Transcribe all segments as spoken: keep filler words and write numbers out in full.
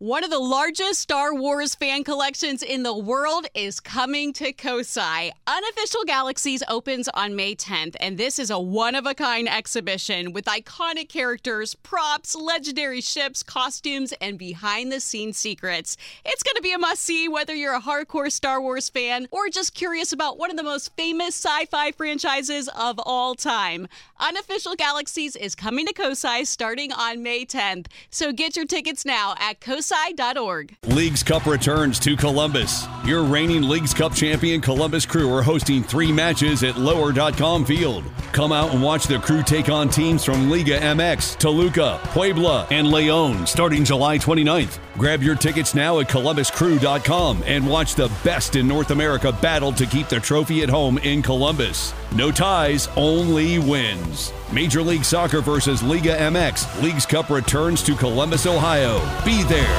One of the largest Star Wars fan collections in the world is coming to Kosai. Unofficial Galaxies opens on May tenth, and this is a one-of-a-kind exhibition with iconic characters, props, legendary ships, costumes, and behind-the-scenes secrets. It's going to be a must-see whether you're a hardcore Star Wars fan or just curious about one of the most famous sci-fi franchises of all time. Unofficial Galaxies is coming to Kosai starting on May tenth, so get your tickets now at kosai dot org. Leagues Cup returns to Columbus. Your reigning Leagues Cup champion Columbus Crew are hosting three matches at lower dot com Field. Come out and watch the Crew take on teams from Liga M X, Toluca, Puebla, and Leon starting July twenty-ninth. Grab your tickets now at columbus crew dot com and watch the best in North America battle to keep the trophy at home in Columbus. No ties, only wins. Major League Soccer versus Liga M X. Leagues Cup returns to Columbus, Ohio. Be there.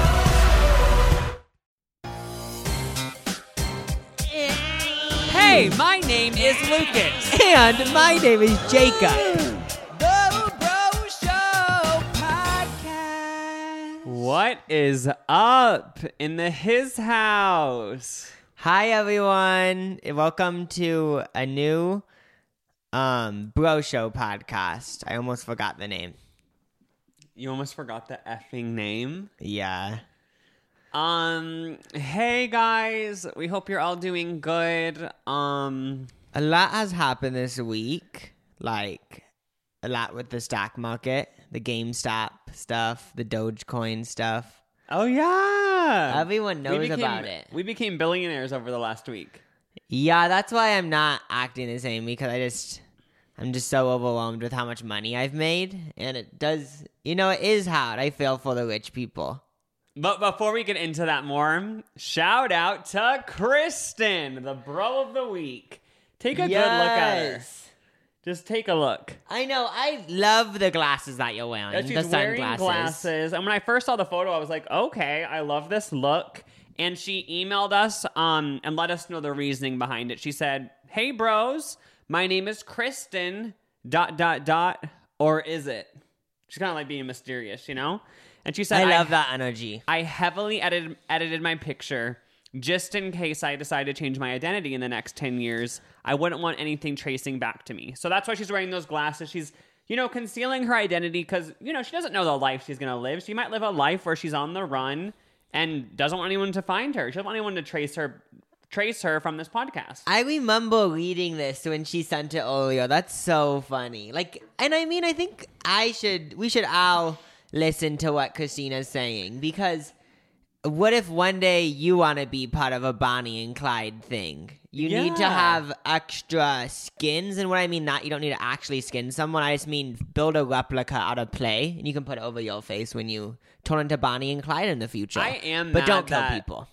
Hey, my name is Lucas. And my name is Jacob. The Bro Show Podcast. What is up in the His House? Hi, everyone. Welcome to a new um, Bro Show podcast. I almost forgot the name. You almost forgot the effing name? Yeah. Um, hey guys, we hope you're all doing good. Um, a lot has happened this week. Like, a lot with the stock market, the GameStop stuff, the Dogecoin stuff. Oh, yeah. Everyone knows became, about it. We became billionaires over the last week. Yeah, that's why I'm not acting the same, because I just, I'm just so overwhelmed with how much money I've made. And it does, you know, it is hard. I feel for the rich people. But before we get into that more, shout out to Kristen, the bro of the week. Take a yes. good look at her. Just take a look. I know. I love the glasses that you're wearing. Yeah, she's the wearing sunglasses. glasses. And when I first saw the photo, I was like, okay, I love this look. And she emailed us um, and let us know the reasoning behind it. She said, hey, bros, my name is Kristen, dot, dot, dot, or is it? She's kind of like being mysterious, you know? And she said, I love I, that energy. I heavily edited, edited my picture just in case I decide to change my identity in the next ten years. I wouldn't want anything tracing back to me. So that's why she's wearing those glasses. She's, you know, concealing her identity because, you know, she doesn't know the life she's going to live. She might live a life where she's on the run and doesn't want anyone to find her. She doesn't want anyone to trace her trace her from this podcast. I remember reading this when she sent it earlier. That's so funny. Like, and I mean, I think I should, we should all listen to what Christina's saying, because what if one day you want to be part of a Bonnie and Clyde thing? You yeah. need to have extra skins, and what I mean, not you don't need to actually skin someone. I just mean build a replica out of play, and you can put it over your face when you turn into Bonnie and Clyde in the future. I am, but mad don't kill that people.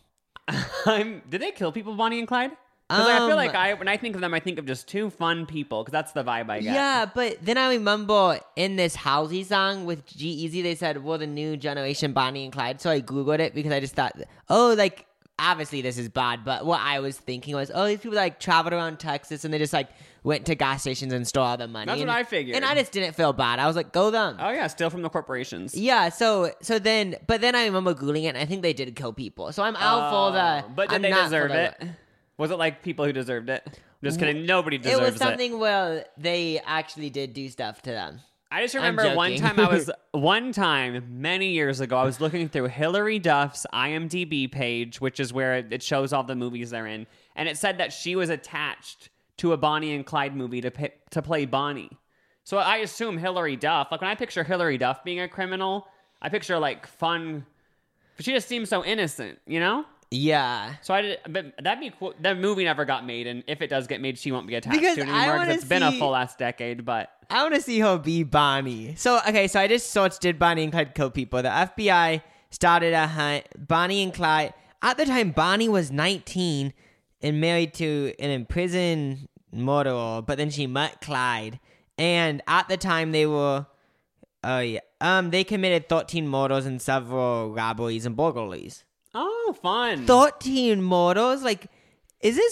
I'm. Did they kill people, Bonnie and Clyde? Because Um, I feel like I, when I think of them, I think of just two fun people. Because that's the vibe I get. Yeah, but then I remember in this Halsey song with G-Eazy, they said, we're the new generation Bonnie and Clyde. So I Googled it because I just thought, oh, like, obviously this is bad. But what I was thinking was, oh, these people like traveled around Texas and they just like went to gas stations and stole all the money. That's and, what I figured. And I just didn't feel bad. I was like, go them. Oh yeah, steal from the corporations. Yeah, so so then, but then I remember Googling it, and I think they did kill people. So I'm out for the. But did I'm they not deserve for the, it? Was it like people who deserved it? Just kidding. Nobody It deserves it. was something where they actually did do stuff to them. I just I'm remember one joking. time I was one time many years ago I was looking through Hilary Duff's IMDb page, which is where it shows all the movies they're in, and it said that she was attached to a Bonnie and Clyde movie to pay, to play Bonnie. So I assume Hilary Duff. Like when I picture Hilary Duff being a criminal, I picture like fun. But she just seems so innocent, you know? Yeah. So I did, but that'd be cool. That movie never got made, and if it does get made, she won't be attached Because to it I anymore wanna because it's been a see- full ass decade. But I want to see her be Bonnie. So, okay, so I just searched, did Bonnie and Clyde kill people? The F B I started a hunt. Bonnie and Clyde, at the time, Bonnie was nineteen and married to an imprisoned murderer, but then she met Clyde. And at the time, they were, oh yeah, um, they committed thirteen murders and several robberies and burglaries. oh, fun. thirteen murders? Like, is this,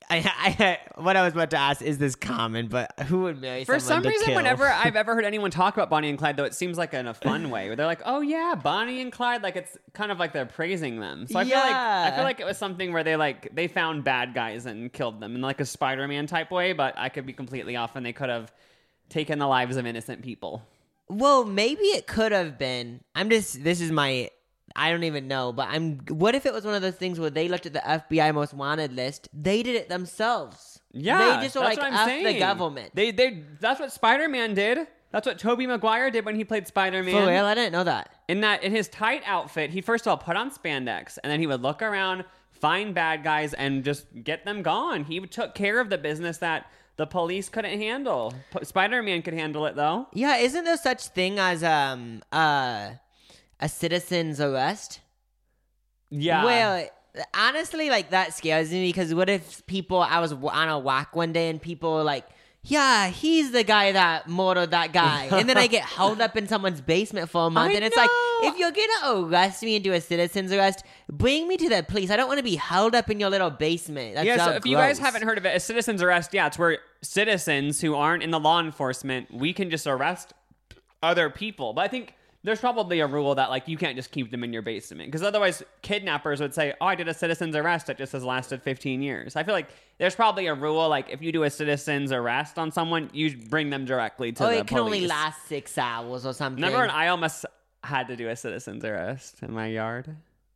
I, I, what I was about to ask, is this common? But who would marry For someone some to reason, kill? whenever I've ever heard anyone talk about Bonnie and Clyde, though, it seems like in a fun way. Where they're like, "Oh yeah, Bonnie and Clyde," like it's kind of like they're praising them. So I feel like I Yeah. feel like it was something where they like they found bad guys and killed them in like a Spider-Man type way. But I could be completely off, and they could have taken the lives of innocent people. Well, maybe it could have been. I'm just. This is my. I don't even know. But I'm. What if it was one of those things where they looked at the F B I most wanted list? They did it themselves. Yeah, They just were that's like, what I'm F saying. the government. They they that's what Spider-Man did. That's what Tobey Maguire did when he played Spider-Man. For real? I didn't know that. In that, in his tight outfit, he first of all put on spandex, and then he would look around, find bad guys, and just get them gone. He took care of the business that the police couldn't handle. P- Spider-Man could handle it, though. Yeah, isn't there such thing as um uh a citizen's arrest? Yeah. Well, honestly, like that scares me because what if people? I was w- on a walk one day and people were like, "Yeah, he's the guy that murdered that guy," and then I get held up in someone's basement for a month, I and it's know. like, if you're gonna arrest me and do a citizen's arrest, bring me to the police. I don't want to be held up in your little basement. That's yeah, so so if you guys gross. haven't heard of it, a citizen's arrest, yeah, it's where citizens who aren't in the law enforcement, we can just arrest other people. But I think there's probably a rule that, like, you can't just keep them in your basement. Because otherwise, kidnappers would say, oh, I did a citizen's arrest that just has lasted fifteen years. I feel like there's probably a rule, like, if you do a citizen's arrest on someone, you bring them directly to Oh, the it can only police. last six hours or something. Remember when I almost had to do a citizen's arrest in my yard?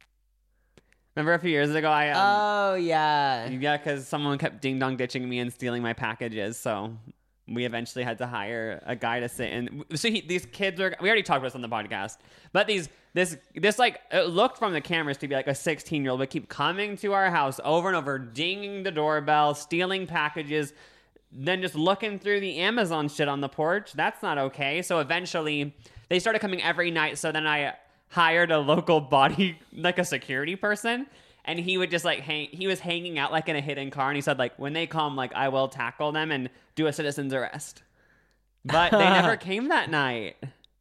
Remember a few years ago, I... Um, Oh yeah. yeah, because someone kept ding-dong ditching me and stealing my packages, so we eventually had to hire a guy to sit in. So he, these kids were... We already talked about this on the podcast, but these... This, this like, it looked from the cameras to be like a sixteen-year-old, but keep coming to our house over and over, dinging the doorbell, stealing packages, then just looking through the Amazon shit on the porch. That's not okay. So eventually, they started coming every night, so then I hired a local body, like a security person, and he would just like hang, he was hanging out like in a hidden car, and he said like, when they come, like I will tackle them and do a citizen's arrest. But they never came that night.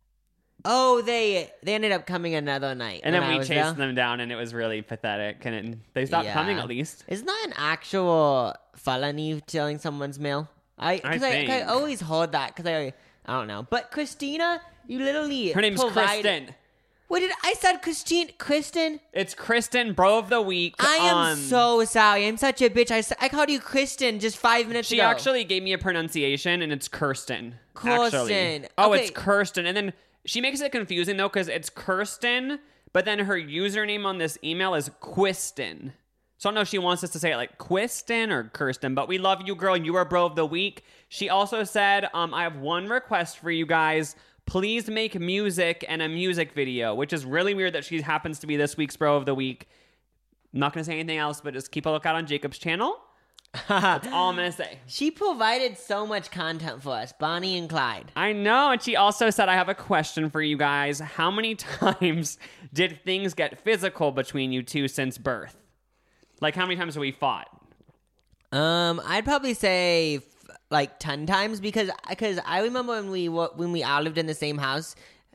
Oh, they they ended up coming another night. And when then I we was chased there. them down, and it was really pathetic. And it, they stopped Yeah. coming at least. Isn't that an actual felony, stealing someone's mail? I because I, think. I always heard that because I I don't know. But Christina, you literally Her name's provide- Kristen. What did I said? Christine, Kristen. It's Kristen, bro of the week. I am on- so sorry. I'm such a bitch. I, s- I called you Kristen just five minutes She ago. actually gave me a pronunciation, and it's Kirsten. Kirsten. Actually. Oh, Okay. it's Kirsten. And then she makes it confusing, though, because it's Kirsten, but then her username on this email is Quiston. So I don't know if she wants us to say it like Quiston or Kirsten, but we love you, girl. You are bro of the week. She also said, um, I have one request for you guys. Please make music and a music video, which is really weird that she happens to be this week's bro of the week. I'm not going to say anything else, but just keep a lookout on Jacob's channel. That's all I'm going to say. She provided so much content for us, Bonnie and Clyde. I know. And she also said, I have a question for you guys. How many times did things get physical between you two since birth? Like, how many times have we fought? Um, I'd probably say f- like ten times because because I remember when we wa- when we all lived in the same house.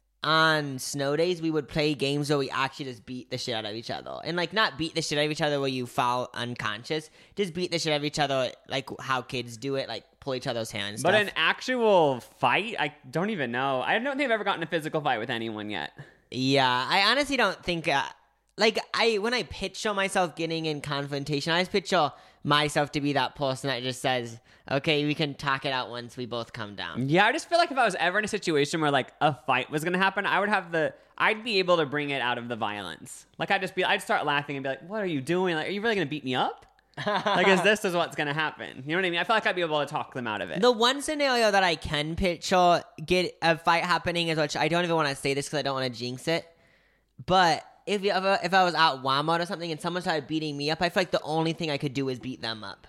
On snow days, we would play games where we actually just beat the shit out of each other. And, like, not beat the shit out of each other where you fall unconscious. Just beat the shit out of each other like how kids do it, like pull each other's hair and stuff. But an actual fight? I don't even know. I don't think I've ever gotten in a physical fight with anyone yet. Yeah, I honestly don't think... Uh, like, I when I picture myself getting in confrontation, I just picture myself to be that person that just says, okay, we can talk it out once we both come down. Yeah, I just feel like if I was ever in a situation where, like, a fight was going to happen, I would have the... I'd be able to bring it out of the violence. Like, I'd just be... I'd start laughing and be like, what are you doing? Like, are you really going to beat me up? Like, is this is what's going to happen? You know what I mean? I feel like I'd be able to talk them out of it. The one scenario that I can picture get a fight happening is, which I don't even want to say this because I don't want to jinx it, but if you ever, if I was at Walmart or something and someone started beating me up, I feel like the only thing I could do is beat them up.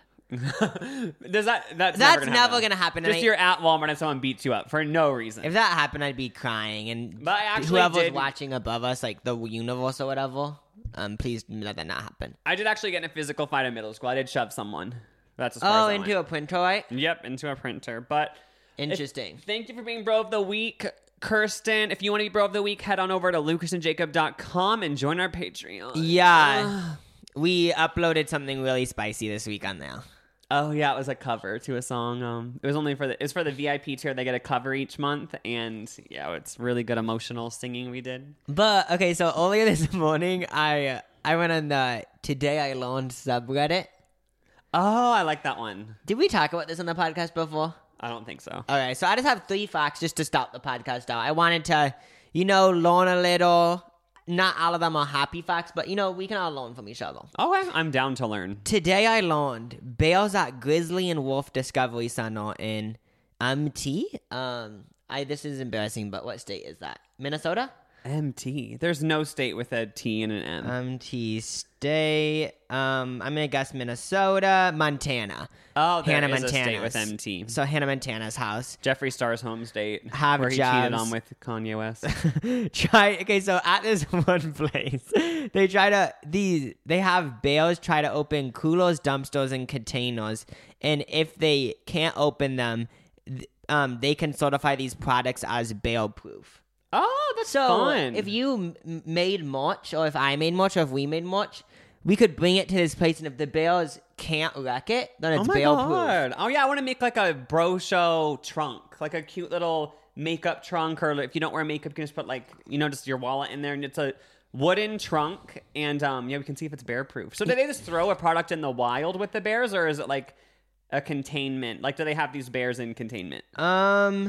Does that that's, That's never gonna never happen. gonna happen, and Just I- you're at Walmart and someone beats you up for no reason. If that happened, I'd be crying, and But I actually whoever's did- watching above us, like the universe or whatever, um, please let that not happen. I did actually get in a physical fight in middle school. I did shove someone. That's as far Oh, as I into went. a printer, right? Yep, into a printer. But Interesting. if- thank you for being bro of the week, Kirsten. If you want to be bro of the week, head on over to lucas and jacob dot com and join our Patreon. Yeah, we uploaded something really spicy this week on there. Oh yeah, it was a cover to a song. Um, it was only for the it's for the V I P tier. They get a cover each month, and yeah, it's really good emotional singing we did. But okay, so earlier this morning, I uh, I went on the Today I Learned subreddit. Oh, I like that one. Did we talk about this on the podcast before? I don't think so. Okay, so I just have three facts just to start the podcast out. I wanted to, you know, learn a little. Not all of them are happy facts, but, you know, we can all learn from each other. Okay, I'm down to learn. Today I learned bears at Grizzly and Wolf Discovery Center in M T. Um, I this is embarrassing, but what state is that? Minnesota? M T. There's no state with a T and an M. M T state. Um, I'm gonna guess Minnesota, Montana. Oh, there Hannah is a state Montana's. with M T. So Hannah Montana's house. Jeffree Star's home state, Have where he jobs. cheated on with Kanye West. Try okay, so at this one place, they try to these they have bears try to open coolers, dumpsters, and containers, and if they can't open them, th- um, they can certify these products as bear proof. Oh, that's So fun. if you m- made merch, or if I made merch, or if we made merch, we could bring it to this place, and if the bears can't wreck it, then oh it's my bear proof. god. Oh yeah, I want to make like a bro show trunk, like a cute little makeup trunk, or if you don't wear makeup, you can just put like, you know, just your wallet in there, and it's a wooden trunk, and um, yeah, we can see if it's bear proof. So do they just throw a product in the wild with the bears, or is it like a containment? Like, do they have these bears in containment? Um,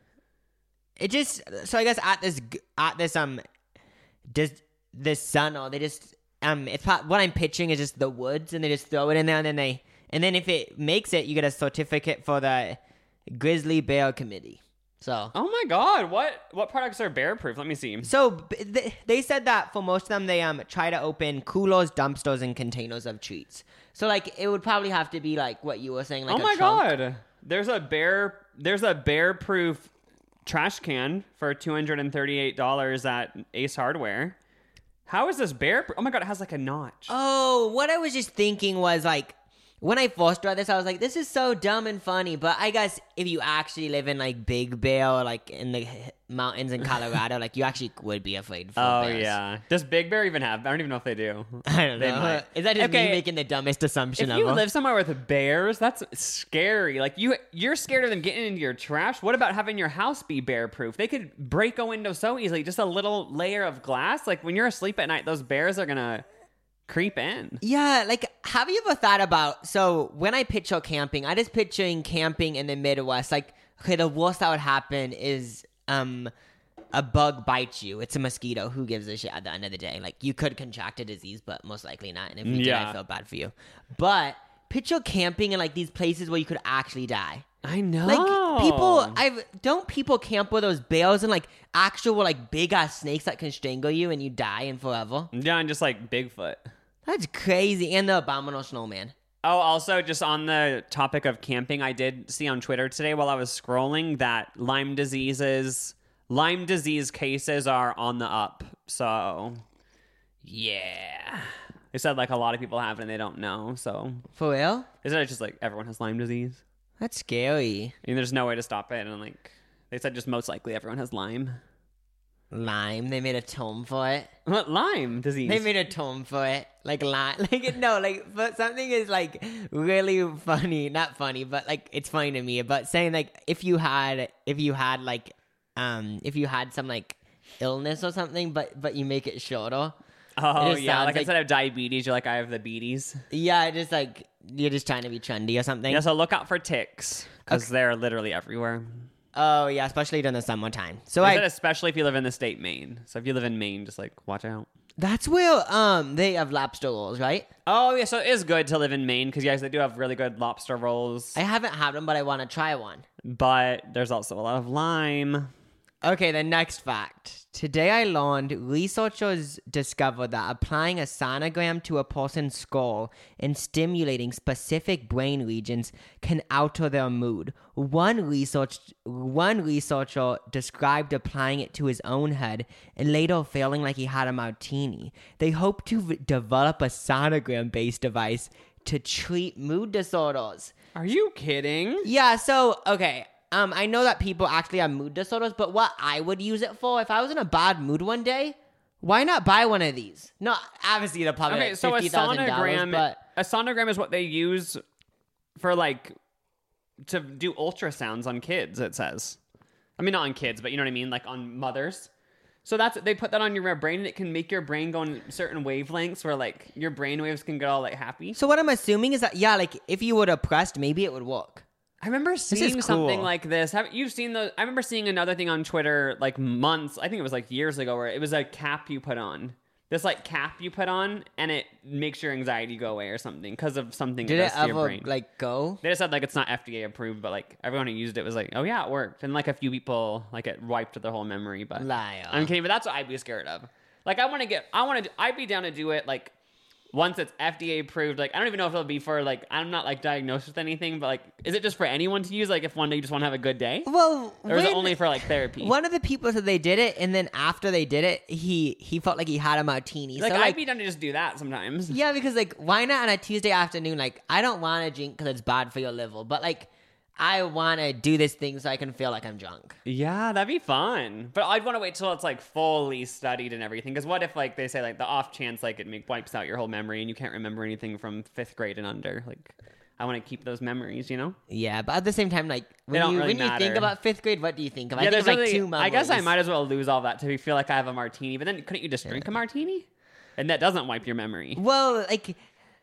it just so I guess at this g- at this um, this this center they just um it's pro- what I'm pitching is just the woods, and they just throw it in there, and then they and then if it makes it, you get a certificate for the Grizzly Bear Committee. So. Oh my god, what what products are bear proof? Let me see. So b- th- they said that for most of them, they um try to open coolers, dumpsters, and containers of treats. So like it would probably have to be like what you were saying. Like Oh a my trunk. god. There's a bear there's a bear proof trash can for two hundred thirty-eight dollars at Ace Hardware. How is this bear proof? Oh my god, it has like a notch. Oh, what I was just thinking was like when I first read this, I was like, this is so dumb and funny. But I guess if you actually live in like Big Bear or like in the h- mountains in Colorado, like you actually would be afraid for Oh bears. yeah. Does Big Bear even have? I don't even know if they do. I don't They know. might. Is that just Okay. me making the dumbest assumption If you ever? live somewhere with bears, that's scary. Like you you're scared of them getting into your trash. What about having your house be bear proof? They could break a window so easily. Just a little layer of glass. Like when you're asleep at night, those bears are gonna creep in. Yeah, like, have you ever thought about, so when I picture camping, I just picturing camping in the Midwest, like, okay, the worst that would happen is, um, a bug bites you. It's a mosquito. Who gives a shit at the end of the day? Like, you could contract a disease, but most likely not, and if you did, Yeah. I feel bad for you. But, picture camping in, like, these places where you could actually die. I know. Like, people, I've, don't people camp with those bears and, like, actual, like, big-ass snakes that can strangle you and you die and forever? Yeah, and just like Bigfoot. That's crazy. And the abominable snowman. Oh, also, just on the topic of camping, I did see on Twitter today while I was scrolling that Lyme diseases, Lyme disease cases are on the up. So, yeah. They said like a lot of people have it and they don't know. So, For real? they said it's just like everyone has Lyme disease. That's scary. And there's no way to stop it. And like, they said just most likely everyone has Lyme. Lyme. They made a tome for it. What? Lyme disease? They made a tome for it. Like Lyme. Like no. Like but something is like really funny. Not funny, but like it's funny to me. But saying like if you had if you had like um if you had some like illness or something, but but you make it shorter. oh, it just yeah. sounds Like, like- instead of diabetes, you're like, I have the beaties. Yeah, just like you're just trying to be trendy or something. Yeah, so look out for ticks because they're literally everywhere. Oh yeah, especially during the summertime. So I I said especially if you live in the state Maine. So if you live in Maine, just like watch out. that's where um they have lobster rolls, right? Oh yeah, so it is good to live in Maine because yes, they do have really good lobster rolls. I haven't had them, but I want to try one. But there's also a lot of lime. Okay, the next fact. Today I learned researchers discovered that applying a sonogram to a person's skull and stimulating specific brain regions can alter their mood. One research one researcher described applying it to his own head and later feeling like he had a martini. They hope to v- develop a sonogram-based device to treat mood disorders. Are you kidding? Yeah, so, okay. Um, I know that people actually have mood disorders, but what I would use it for, if I was in a bad mood one day, why not buy one of these? No, obviously they're probably Okay, like so a fifty thousand dollars, sonogram, but a sonogram is what they use for like to do ultrasounds on kids. It says, I mean not on kids, but you know what I mean, like on mothers. So that's they put that on your brain, and it can make your brain go in certain wavelengths where like your brain waves can get all like happy. So what I'm assuming is that yeah, like if you were depressed, maybe it would work. I remember seeing cool. something like this. Have you've seen those? I remember seeing another thing on Twitter like months. I think it was like years ago, where it was a cap you put on. This like cap you put on, and it makes your anxiety go away or something because of something. Did it it does to ever your brain. like go? They just said like it's not F D A approved, but like everyone who used it was like, oh yeah, it worked, and like a few people like it wiped their whole memory. But Liar. I'm kidding, but that's what I'd be scared of. Like I want to get, I want to, I'd be down to do it like once it's F D A approved. Like I don't even know if it'll be for like I'm not like diagnosed with anything, but like is it just for anyone to use? Like if one day you just want to have a good day, Well, or is it when- only for like therapy? One of the people said they did it, and then after they did it, he he felt like he had a martini. Like so, I'd like be down to just do that sometimes. yeah, because like why not on a Tuesday afternoon? Like I don't want to drink because it's bad for your liver, but like I want to do this thing so I can feel like I'm drunk. Yeah, that'd be fun. But I'd want to wait till it's like fully studied and everything. Because what if like they say like the off chance like it make, wipes out your whole memory and you can't remember anything from fifth grade and under? Like I want to keep those memories, you know? Yeah, but at the same time, like when don't you really when you think matter. about fifth grade, what do you think of? I yeah, think of there's like really- two memories. I guess I might as well lose all that to feel like I have a martini. But then couldn't you just drink a martini? And that doesn't wipe your memory. Well, like,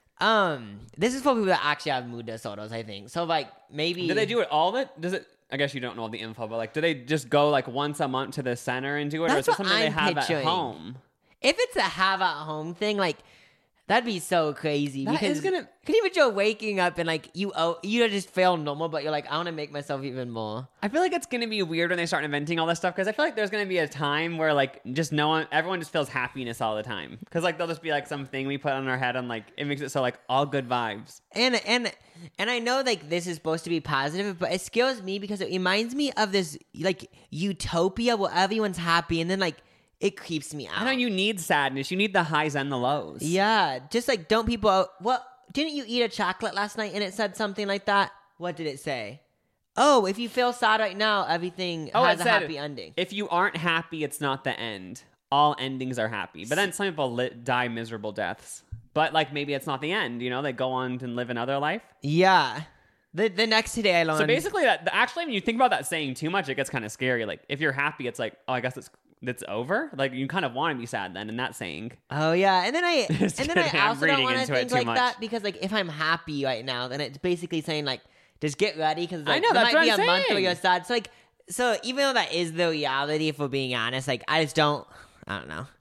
um, this is for people that actually have mood disorders. I think so. Like maybe Do they do it all the Does it? I guess you don't know all the info, but like, do they just go like once a month to the center and do it, or is That's it what something they I'm have picturing. at home? If it's a have at home thing, like that'd be so crazy. That because is gonna- Could you imagine waking up and like you oh you just feel normal, but you're like I want to make myself even more. I feel like it's gonna be weird when they start inventing all this stuff because I feel like there's gonna be a time where like just no one, everyone just feels happiness all the time because like there'll just be like something we put on our head and like it makes it so like all good vibes. And and and I know like this is supposed to be positive, but it scares me because it reminds me of this like utopia where everyone's happy, and then like it creeps me out. I know you need sadness, you need the highs and the lows. Yeah, just like don't people. What didn't you eat a chocolate last night and it said something like that? What did it say? Oh, if you feel sad right now, everything Oh, has it a said, happy ending. If you aren't happy, it's not the end. All endings are happy, but then some people li- die miserable deaths. But like maybe it's not the end, you know? They go on and live another life. Yeah. The the next today I learned. So basically, that actually, when you think about that saying too much, it gets kind of scary. Like if you're happy, it's like, oh, I guess it's it's over. Like you kind of want to be sad then in that saying. Oh yeah, and then I and Just then I kidding, I'm also don't reading want to into it think too like much. that because like if I'm happy right now, then it's basically saying like just get ready because like, I know, there that's might be what a I'm month where saying. you're sad. So like so even though that is the reality, if we're being honest, like I just don't. I don't know.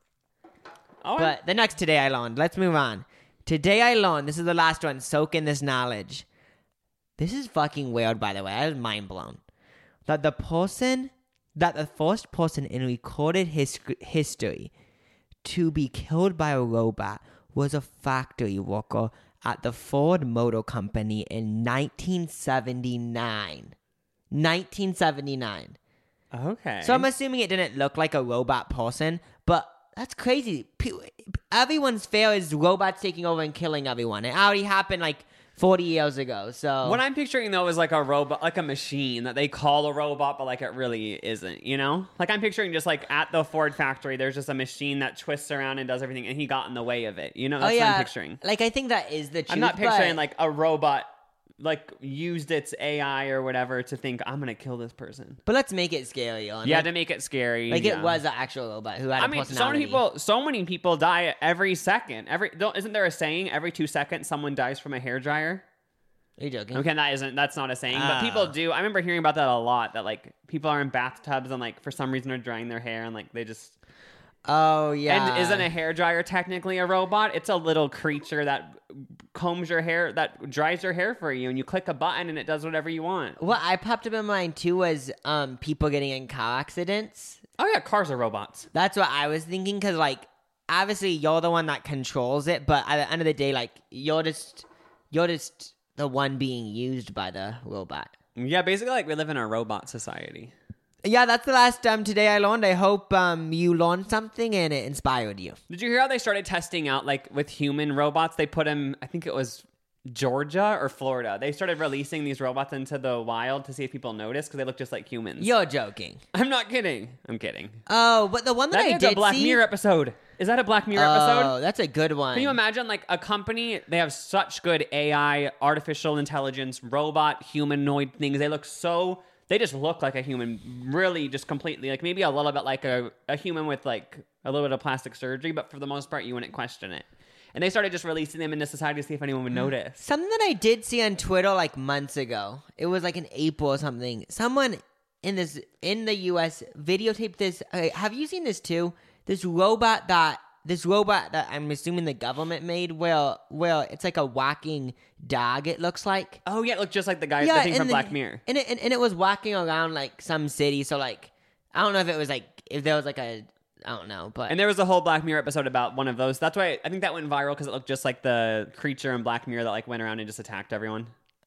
Oh, But the next today I learned. Let's move on. Today I learned. This is the last one. Soak in this knowledge. This is fucking weird, by the way. I was mind blown. That the person, that the first person in recorded his, history to be killed by a robot was a factory worker at the Ford Motor Company in nineteen seventy-nine. nineteen seventy-nine. okay. So I'm assuming it didn't look like a robot person, but that's crazy. Pe- Everyone's fear is robots taking over and killing everyone. It already happened like forty years ago. So What I'm picturing though is like a robot, like a machine that they call a robot, but like it really isn't, you know? Like I'm picturing just like at the Ford factory, there's just a machine that twists around and does everything, and he got in the way of it. You know, that's oh yeah, what I'm picturing. like I think that is the truth. I'm not picturing but- like a robot like used its A I or whatever to think I'm gonna kill this person. But let's make it scary. On Yeah, like, to make it scary. like yeah. it was an actual robot who had I a mean, so personality. many people, so many people die every second. Every don't, isn't there a saying? Every two seconds, someone dies from a hairdryer. Are you joking? Okay, that isn't that's not a saying, Ah. but people do. I remember hearing about that a lot. That like people are in bathtubs and like for some reason are drying their hair and like they just. Oh yeah. And isn't a hairdryer technically a robot? It's a little creature that combs your hair, that dries your hair for you, and you click a button and it does whatever you want. What I popped up in mind too was um people getting in car accidents. Oh yeah, cars are robots. That's what I was thinking because like obviously you're the one that controls it, but at the end of the day, like you're just you're just the one being used by the robot. Yeah, basically like we live in a robot society. Yeah, that's the last um today I learned. I hope um you learned something and it inspired you. Did you hear how they started testing out like with human robots? They put them, I think it was Georgia or Florida. They started releasing these robots into the wild to see if people notice because they look just like humans. You're joking. I'm not kidding. I'm kidding. Oh, but the one that That I is a did Black see, Mirror episode. Is that a Black Mirror Oh, episode? that's a good one. Can you imagine, like, a company, they have such good A I, artificial intelligence, robot, humanoid things. They look so, they just look like a human, really just completely, like, maybe a little bit like a, a human with, like, a little bit of plastic surgery, but for the most part, you wouldn't question it. And they started just releasing them into society to see if anyone would notice. Something that I did see on Twitter, like, months ago. It was, like, in April or something. Someone in this, in the U S videotaped this. Okay, have you seen this, too? This robot that this robot that I'm assuming the government made, well, well, it's like a walking dog. It looks like. Oh yeah, it looked just like the guy, the thing from the, Black Mirror. And it and, and it was walking around like some city. So like, I don't know if it was like if there was like a I don't know, but And there was a whole Black Mirror episode about one of those. That's why I think that went viral because it looked just like the creature in Black Mirror that like went around and just attacked everyone.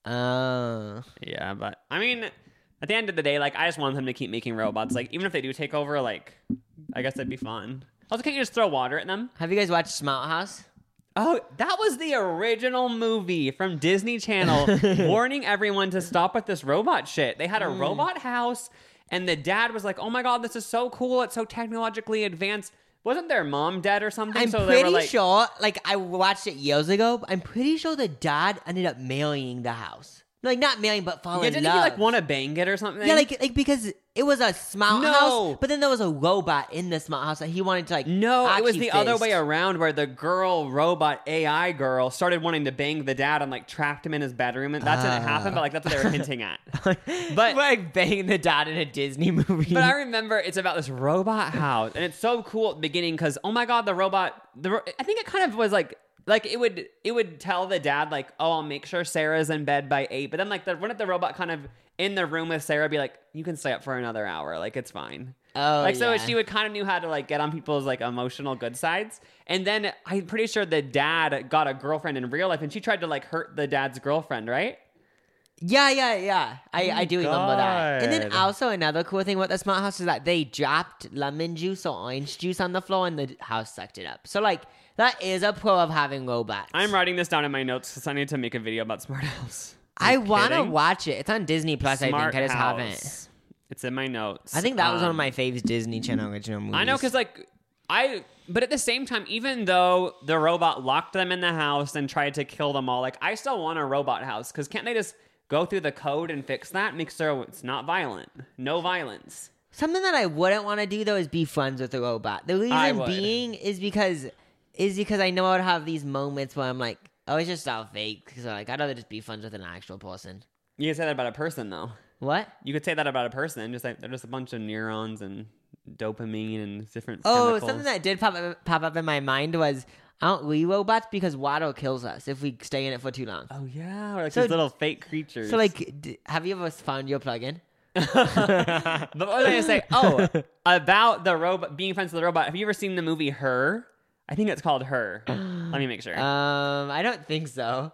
Oh, Yeah, but I mean, at the end of the day, like I just want them to keep making robots. Like even if they do take over, like I guess that'd be fun. Also, can't you just throw water at them? have you guys watched Smart House? Oh, that was the original movie from Disney Channel warning everyone to stop with this robot shit. They had a robot house, and the dad was like, oh my god, this is so cool. It's so technologically advanced. Wasn't their mom dead or something? I'm so pretty they were like, sure. Like I watched it years ago. But I'm pretty sure the dad ended up marrying the house. Like not marrying, but falling yeah, in didn't love. he like want to bang it or something? Yeah, like like because it was a smart No. house, but then there was a robot in the smart house that he wanted to like. No, it was actually the other fist. way around where the girl robot A I girl started wanting to bang the dad and like trapped him in his bedroom, and that's when it happened. But like that's what they were hinting at. But like banging the dad in a Disney movie. But I remember it's about this robot house, and it's so cool at the beginning because oh my god, the robot. The ro- I think it kind of was like like it would it would tell the dad like, oh, I'll make sure Sarah's in bed by eight. But then like the wouldn't the robot kind of in the room with Sarah be like, you can stay up for another hour, like it's fine. Oh, like so yeah. she would kind of knew how to like get on people's like emotional good sides. And then I'm pretty sure the dad got a girlfriend in real life, and she tried to like hurt the dad's girlfriend, right? Yeah, yeah, yeah. I, I do remember that. And then God. also another cool thing with the smart house is that they dropped lemon juice or orange juice on the floor and the house sucked it up. So like that is a pro of having robots. I'm writing this down in my notes because I need to make a video about Smart House. I want to kidding? watch it. It's on Disney Plus, I Smart think. I just House. haven't. It's in my notes. I think that was one of Um, my faves Disney Channel original movies. I know because like I, but at the same time, even though the robot locked them in the house and tried to kill them all, like I still want a robot house because can't they just go through the code and fix that? Make sure it's not violent, no violence. Something that I wouldn't want to do though is be friends with a robot. The I reason would. being is because is because I know I would have these moments where I'm like, oh, it's just all fake. So like, I'd rather just be friends with an actual person. You could say that about a person though. What? You could say that about a person. Just like they're just a bunch of neurons and dopamine and different. Oh, chemicals. something that did pop up, pop up in my mind was, aren't we robots? Because water kills us if we stay in it for too long. Oh yeah, or like So- these little fake creatures. So like, d- have you ever found your plug-in? But what was I gonna say? Oh, about the robot being friends with the robot. Have you ever seen the movie Her? I think it's called Her. Let me make sure. Um, I don't think so.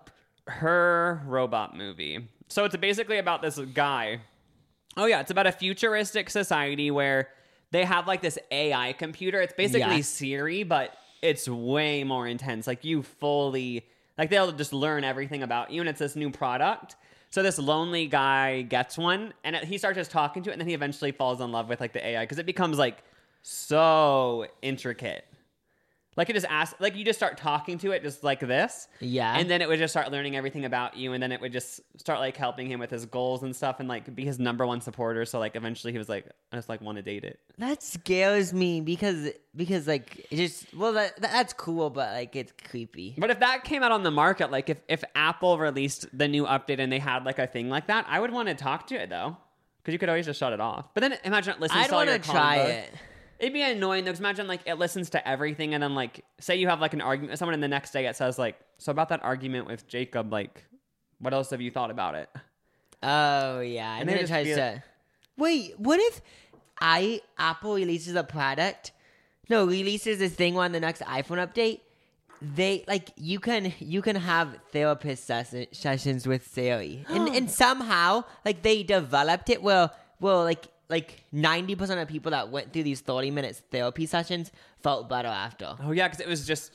Her robot movie. So it's basically about this guy. Oh yeah, it's about a futuristic society where they have like this A I computer. It's basically Yeah. Siri, but it's way more intense. Like you fully, like they'll just learn everything about you, and it's this new product. So this lonely guy gets one, and it, he starts just talking to it, and then he eventually falls in love with like the A I because it becomes like so intricate. Like it just asks, like you just start talking to it just like this. Yeah. And then it would just start learning everything about you, and then it would just start like helping him with his goals and stuff, and like be his number one supporter. So like eventually he was like, I just like want to date it. That scares me because because like it just well that that's cool, but like it's creepy. But if that came out on the market, like if, if Apple released the new update and they had like a thing like that, I would want to talk to it though, because you could always just shut it off. But then imagine it listens I'd to all want your to try convo. it. It'd be annoying though, 'cause imagine like it listens to everything, and then like say you have like an argument with someone, and the next day it says like, so about that argument with Jacob, like what else have you thought about it? Oh yeah, and, And then they it just tries be to. like- Wait, what if I Apple releases a product? No, releases this thing on the next iPhone update. They like you can you can have therapist ses- sessions with Siri, and and somehow like they developed it well well like like ninety percent of people that went through these thirty minutes therapy sessions felt better after. Oh yeah, because it was just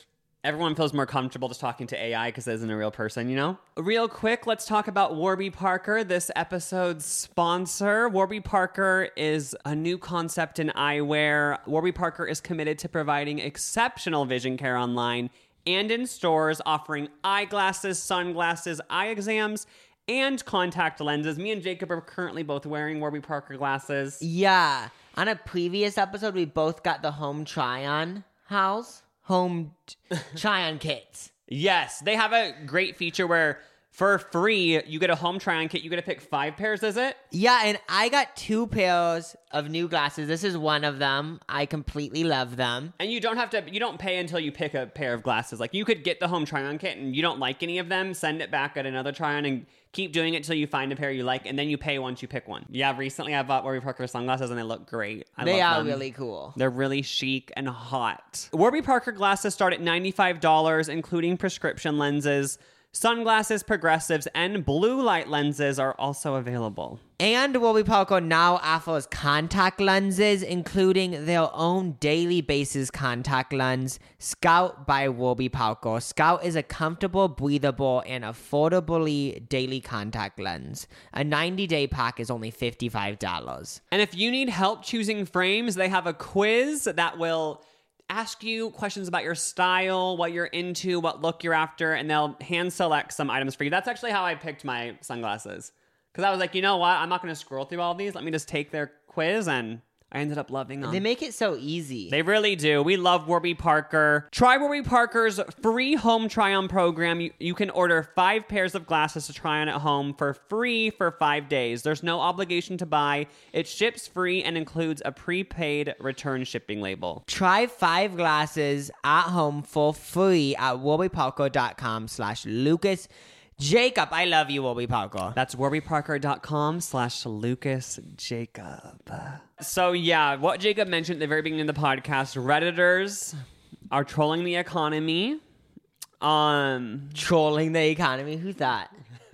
everyone feels more comfortable just talking to A I because it isn't a real person, you know? Real quick, let's talk about Warby Parker, this episode's sponsor. Warby Parker is a new concept in eyewear. Warby Parker is committed to providing exceptional vision care online and in stores, offering eyeglasses, sunglasses, eye exams, and contact lenses. Me and Jacob are currently both wearing Warby Parker glasses. Yeah. On a previous episode, we both got the home try-on house. Home t- try-on kits. Yes, they have a great feature where for free, you get a home try-on kit. You get to pick five pairs, is it? Yeah, and I got two pairs of new glasses. This is one of them. I completely love them. And you don't have to, you don't pay until you pick a pair of glasses. Like, you could get the home try-on kit and you don't like any of them, send it back at another try-on and keep doing it till you find a pair you like, and then you pay once you pick one. Yeah, recently I bought Warby Parker sunglasses and they look great. I they love are them. really cool. They're really chic and hot. Warby Parker glasses start at ninety-five dollars, including prescription lenses. Sunglasses, progressives, and blue light lenses are also available. And Warby Parker now offers contact lenses, including their own daily basis contact lens, Scout by Warby Parker. Scout is a comfortable, breathable, and affordably daily contact lens. A ninety-day pack is only fifty-five dollars. And if you need help choosing frames, they have a quiz that will ask you questions about your style, what you're into, what look you're after, and they'll hand select some items for you. That's actually how I picked my sunglasses. Because I was like, you know what? I'm not going to scroll through all of these. Let me just take their quiz, and I ended up loving them. They make it so easy. They really do. We love Warby Parker. Try Warby Parker's free home try-on program. You, you can order five pairs of glasses to try on at home for free for five days. There's no obligation to buy. It ships free and includes a prepaid return shipping label. Try five glasses at home for free at warbyparker.com slash Lucas. Jacob, I love you, Warby Parker. That's warbyparker.com slash Lucas Jacob. So yeah, what Jacob mentioned at the very beginning of the podcast, Redditors are trolling the economy. Um, Trolling the economy? Who's that?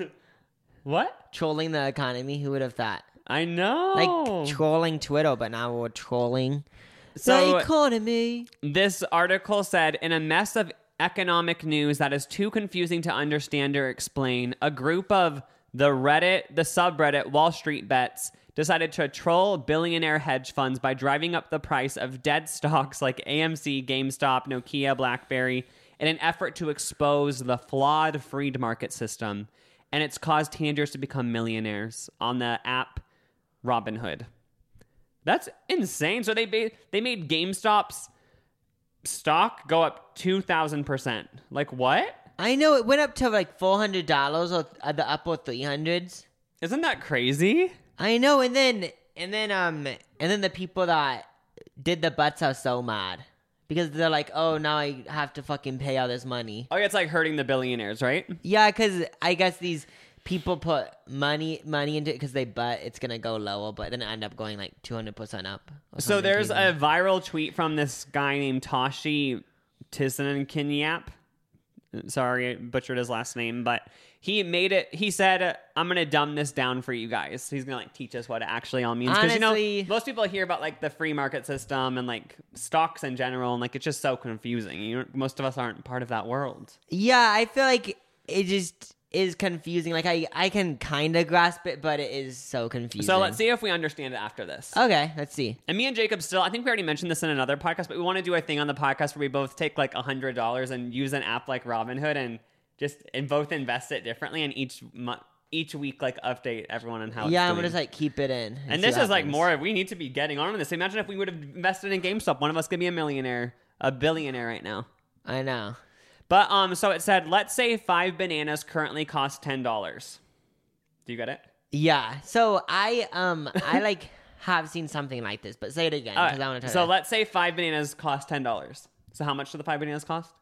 What? Trolling the economy? Who would have thought? I know. Like trolling Twitter, but now we're trolling So- the economy. This article said, in a mess of economic news that is too confusing to understand or explain, a group of the Reddit, the subreddit Wall Street Bets decided to troll billionaire hedge funds by driving up the price of dead stocks like A M C, GameStop, Nokia, BlackBerry in an effort to expose the flawed free market system. And it's caused teenagers to become millionaires on the app Robinhood. That's insane. So they ba- they made GameStop's stock go up two thousand percent. Like, what? I know it went up to like four hundred dollars or at the upper three hundreds. Isn't that crazy? I know, and then and then um and then the people that did the butts are so mad because they're like, oh, now I have to fucking pay all this money. Oh, yeah, it's like hurting the billionaires, right? Yeah, because I guess these people put money money into it because they bet it's gonna go lower, but then it end up going like two hundred percent up. So there's a viral tweet from this guy named Tashi Tizanakinyap. Sorry, I butchered his last name, but he made it. He said, "I'm gonna dumb this down for you guys." He's gonna like teach us what it actually all means. Because you know, Honestly- most people hear about like the free market system and like stocks in general, and like it's just so confusing. You know, most of us aren't part of that world. Yeah, I feel like it just is confusing. Like I I can kind of grasp it, but it is so confusing. So let's see if we understand it after this. Okay, let's see. And me and Jacob still, I think we already mentioned this in another podcast, but we want to do a thing on the podcast where we both take like one hundred dollars and use an app like Robinhood and just and both invest it differently, and each month, each week like update everyone on how it's Yeah, I'm doing. gonna just like keep it in. And see this what is like happens. more, we need to be getting on this. Imagine if we would have invested in GameStop. One of us could be a millionaire, a billionaire right now. I know. But um, so it said, let's say five bananas currently cost ten dollars. Do you get it? Yeah. So I um I like have seen something like this, but say it again because I want to try. So to... let's say five bananas cost ten dollars. So how much do the five bananas cost?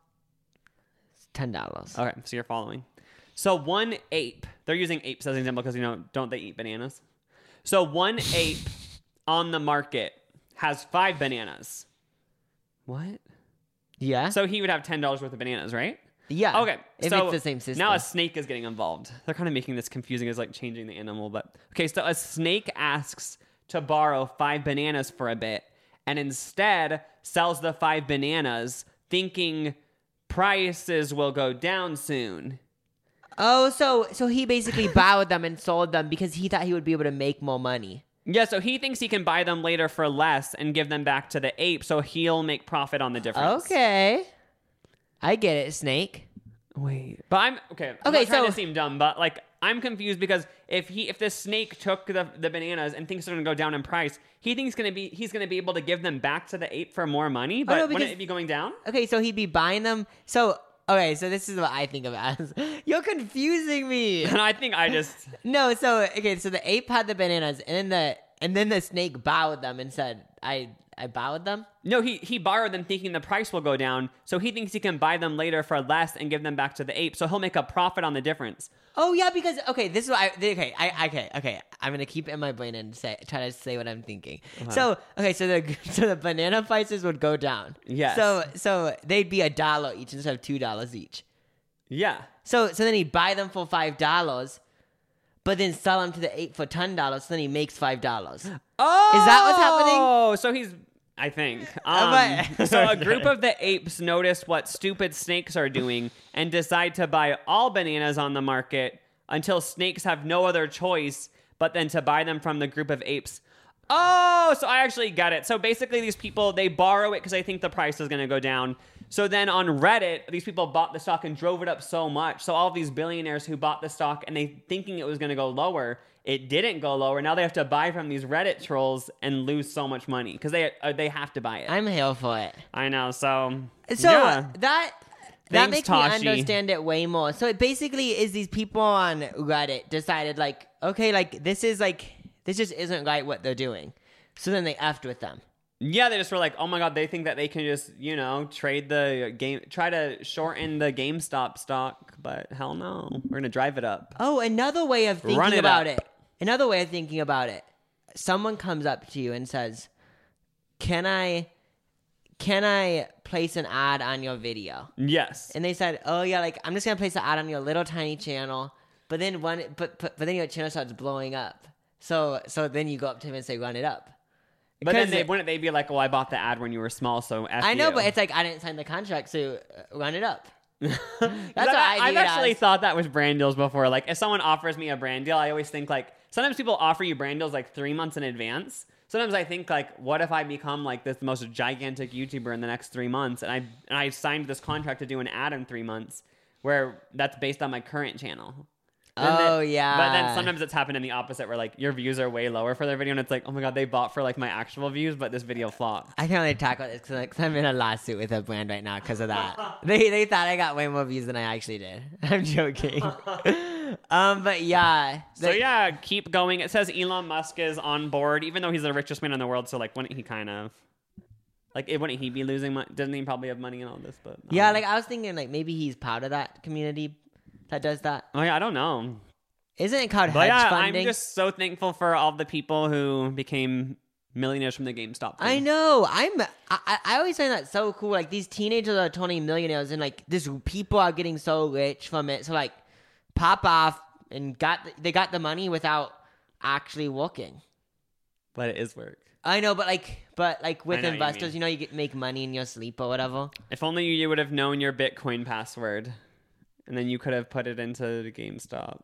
ten dollars. Okay, so you're following. So one ape, they're using apes as an example because, you know, don't they eat bananas? So one ape on the market has five bananas. What? Yeah. So he would have ten dollars worth of bananas, right? yeah. Okay, If so it's the same system. now a snake is getting involved. They're kind of making this confusing as like changing the animal, but okay. So a snake asks to borrow five bananas for a bit, and instead sells the five bananas, thinking prices will go down soon. Oh, so so he basically bowed them and sold them because he thought he would be able to make more money. Yeah, so he thinks he can buy them later for less and give them back to the ape, so he'll make profit on the difference. Okay. I get it, Snake. Wait. But I'm okay. I'm Okay, not trying so- to seem dumb, but like I'm confused because if he if this snake took the, the bananas and thinks they're gonna go down in price, he thinks gonna be he's gonna be able to give them back to the ape for more money, but no, wouldn't because- it be going down? Okay, so he'd be buying them. So, okay, so this is what I think of as. You're confusing me. And I think I just No, so okay, so the ape had the bananas, and then the and then the snake bowed them and said, "I I bowed them." No, he he borrowed them thinking the price will go down, so he thinks he can buy them later for less and give them back to the ape, so he'll make a profit on the difference. Oh yeah, because okay, this is what I okay, I okay, okay. I'm gonna keep it in my brain and say try to say what I'm thinking. Uh-huh. So okay, so the so the banana prices would go down. Yes. So so they'd be a dollar each instead of two dollars each. Yeah. So so then he'd buy them for five dollars, but then sell them to the ape for ten dollars. So then he makes five dollars. Oh, Is that what's happening? Oh, so he's. I think. Um, but- so a group of the apes notice what stupid snakes are doing and decide to buy all bananas on the market until snakes have no other choice but then to buy them from the group of apes. Oh, so I actually get it. So basically these people, they borrow it because they think the price is going to go down. So then on Reddit, these people bought the stock and drove it up so much. So all of these billionaires who bought the stock and they thinking it was going to go lower, it didn't go lower. Now they have to buy from these Reddit trolls and lose so much money because they uh, they have to buy it. I'm here for it. I know. So So yeah. that that Thanks, makes Tashi. me understand it way more. So it basically is these people on Reddit decided like, okay, like this is like this just isn't right what they're doing. So then they effed with them. Yeah, they just were like, oh my god, they think that they can just, you know, trade the game, try to shorten the GameStop stock, but hell no, we're gonna drive it up. Oh, another way of Run thinking it about up. it. Another way of thinking about it. Someone comes up to you and says, "Can I can I place an ad on your video?" Yes. And they said, "Oh yeah, like I'm just going to place an ad on your little tiny channel." But then one but, but but then your channel starts blowing up. So so then you go up to him and say, "Run it up." But then Because they it- wouldn't they be like, well, I bought the ad when you were small, so F I know, you. but it's like I didn't sign the contract, so uh, run it up. That's That- what I I've view it actually as. thought that with brand deals before. Like, if someone offers me a brand deal, I always think like sometimes people offer you brand deals like three months in advance. Sometimes I think like, what if I become like this most gigantic YouTuber in the next three months, and I and I signed this contract to do an ad in three months, where that's based on my current channel. And Oh, then- yeah. But then sometimes it's happened in the opposite, where like your views are way lower for their video, and it's like, oh my god, they bought for like my actual views, but this video flopped. I can only talk about this because I'm in a lawsuit with a brand right now because of that. they they thought I got way more views than I actually did. I'm joking. um, but yeah. So the- yeah, keep going. It says Elon Musk is on board, even though he's the richest man in the world. So like, wouldn't he kind of like it? Wouldn't he be losing money? Doesn't he probably have money in all this? But Yeah, um, like I was thinking, like maybe he's part of that community that does that. oh yeah, I don't know. Isn't it called But hedge yeah, funding? I'm just so thankful for all the people who became millionaires from the GameStop thing. I know. I'm. I, I I always find that so cool. Like these teenagers are turning millionaires, and like this people are getting so rich from it. So like, pop off and got the, they got the money without actually working. But it is work. I know, but like, but like with I know what you investors, mean. you know, you get make money in your sleep or whatever. If only you would have known your Bitcoin password, and then you could have put it into the GameStop.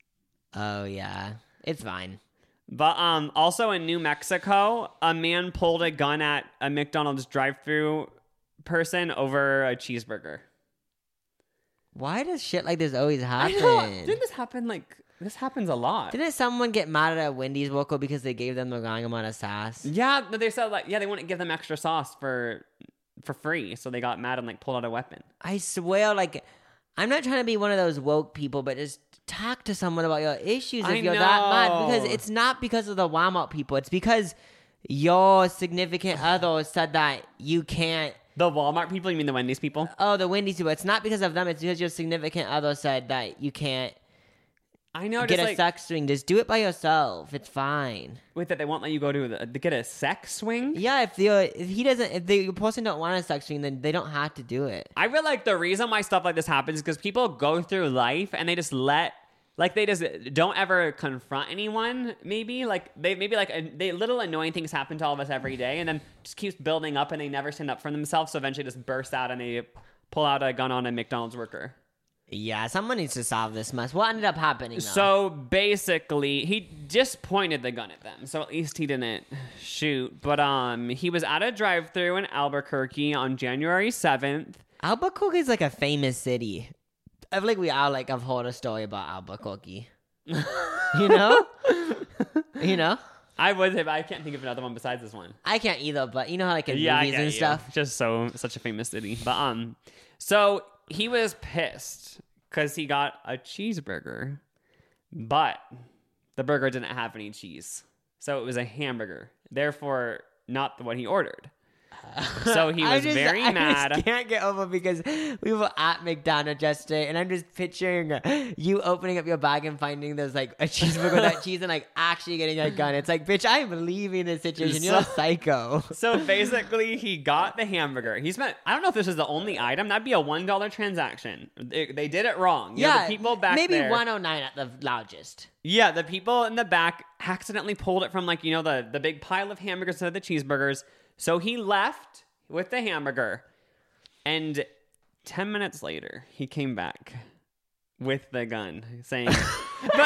Oh yeah, it's fine. But um, also in New Mexico, a man pulled a gun at a McDonald's drive-thru person over a cheeseburger. Why does shit like this always I happen? know. Didn't this happen like this happens a lot? Didn't someone get mad at a Wendy's worker because they gave them the wrong amount of sauce? Yeah, but they said like yeah they wouldn't give them extra sauce for for free, so they got mad and like pulled out a weapon. I swear, like, I'm not trying to be one of those woke people, but just talk to someone about your issues if I you're that mad. Because know. it's not because of the Walmart people. It's because your significant other said that you can't. The Walmart people? You mean the Wendy's people? Oh, the Wendy's people. It's not because of them. It's because your significant other said that you can't I know. get Just a like sex swing. Just do it by yourself. It's fine. wait, that they won't let you go to, the, to get a sex swing. Yeah, if the if he doesn't, if the person don't want a sex swing, then they don't have to do it. I feel like the reason why stuff like this happens is because people go through life and they just let, like, they just don't ever confront anyone. Maybe like they maybe like a, they little annoying things happen to all of us every day, and then just keeps building up, and they never stand up for themselves. So eventually, just burst out and they pull out a gun on a McDonald's worker. Yeah, someone needs to solve this mess. What ended up happening, though? So basically, he just pointed the gun at them. So at least he didn't shoot. But um, he was at a drive-thru in Albuquerque on January seventh. Albuquerque is like a famous city. I feel like we all like have heard a story about Albuquerque. You know? You know? I would have, I can't think of another one besides this one. I can't either, but you know how like in Yeah, I movies get and you. stuff? Just so, such a famous city. But um, so he was pissed because he got a cheeseburger, but the burger didn't have any cheese. So it was a hamburger. Therefore, not what he ordered. So he was I just, very I mad. just can't get over because we were at McDonald's yesterday, and I'm just picturing you opening up your bag and finding there's like a cheeseburger with that cheese and like actually getting a gun. It's like, bitch, I'm leaving this situation. You're a psycho. So basically, he got the hamburger. He spent, I don't know if this is the only item. That'd be a one dollar transaction. They, they did it wrong. You know, Yeah, the people back maybe there. one oh nine at the largest. Yeah, the people in the back accidentally pulled it from like, you know, the, the big pile of hamburgers to the cheeseburgers. So he left with the hamburger. And ten minutes later, he came back with the gun saying, but, but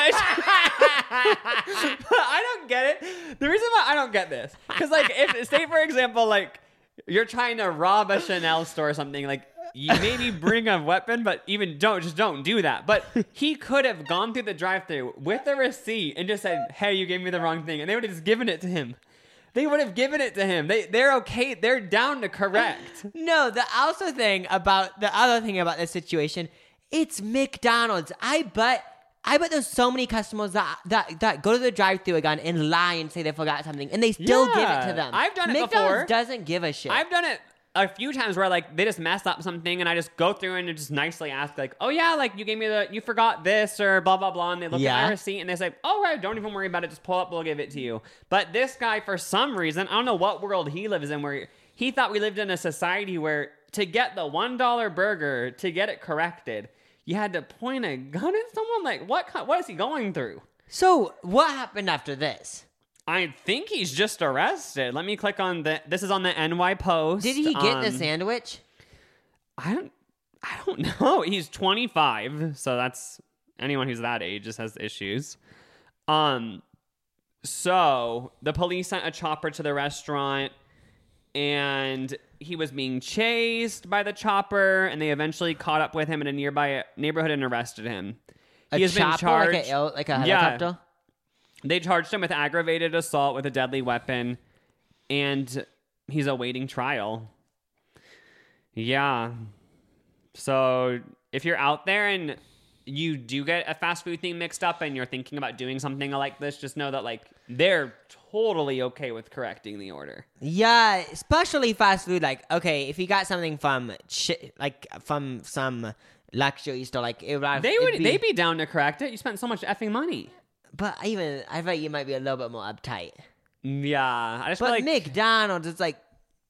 I don't get it. The reason why I don't get this, because like, if, say for example, like you're trying to rob a Chanel store or something, like you maybe bring a weapon, but even don't, just don't do that. But he could have gone through the drive-thru with a receipt and just said, hey, you gave me the wrong thing. And they would have just given it to him. They would have given it to him. They, they're okay. They're down to correct. No, the also thing about the other thing about this situation, it's McDonald's. I bet I bet there's so many customers that that, that go to the drive-thru again and lie and say they forgot something, and they still give it Yeah, to them. I've done it McDonald's before. doesn't give a shit. I've done it a few times where like they just mess up something and I just go through and just nicely ask like, oh yeah, like you gave me the, you forgot this or blah, blah, blah. And they look Yeah. at my receipt and they say, oh right, don't even worry about it. Just pull up, we'll give it to you. But this guy, for some reason, I don't know what world he lives in, where he thought we lived in a society where to get the one dollar burger, to get it corrected, you had to point a gun at someone. Like what, kind- what is he going through? So what happened after this? I think he's just arrested. Let me click on the, this is on the N Y Post. Did he get the Um, sandwich? I don't I don't know. He's twenty-five, so that's anyone who's that age just has issues. Um so the police sent a chopper to the restaurant and he was being chased by the chopper and they eventually caught up with him in a nearby neighborhood and arrested him. A He has chopper, been charged like a, il- like a Yeah. helicopter? They charged him with aggravated assault with a deadly weapon, and he's awaiting trial. Yeah. So if you're out there and you do get a fast food thing mixed up and you're thinking about doing something like this, just know that like they're totally okay with correcting the order. Yeah, especially fast food. Like, okay, if you got something from chi- like from some luxury store, like it would, They it'd would be, they'd be down to correct it. You spent so much effing money. But even I bet you might be a little bit more uptight. Yeah, I just But feel like McDonald's, it's like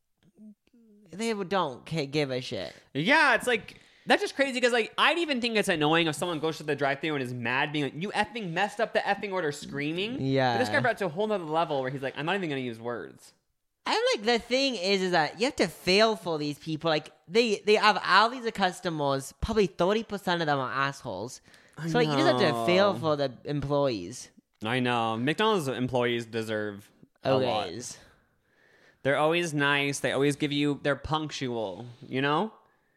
they don't ca- give a shit. yeah, it's like that's just crazy because like I'd even think it's annoying if someone goes to the drive-thru and is mad, being like, "You effing messed up the effing order," screaming. Yeah. But this guy brought it to a whole nother level where he's like, "I'm not even gonna use words." I'm like, the thing is, is that you have to fail for these people. Like they they have all these customers. Probably thirty percent of them are assholes. So like you just have to fail know. for the employees. I know McDonald's employees deserve a lot. Always. They're always nice. They always give you. They're punctual. You know,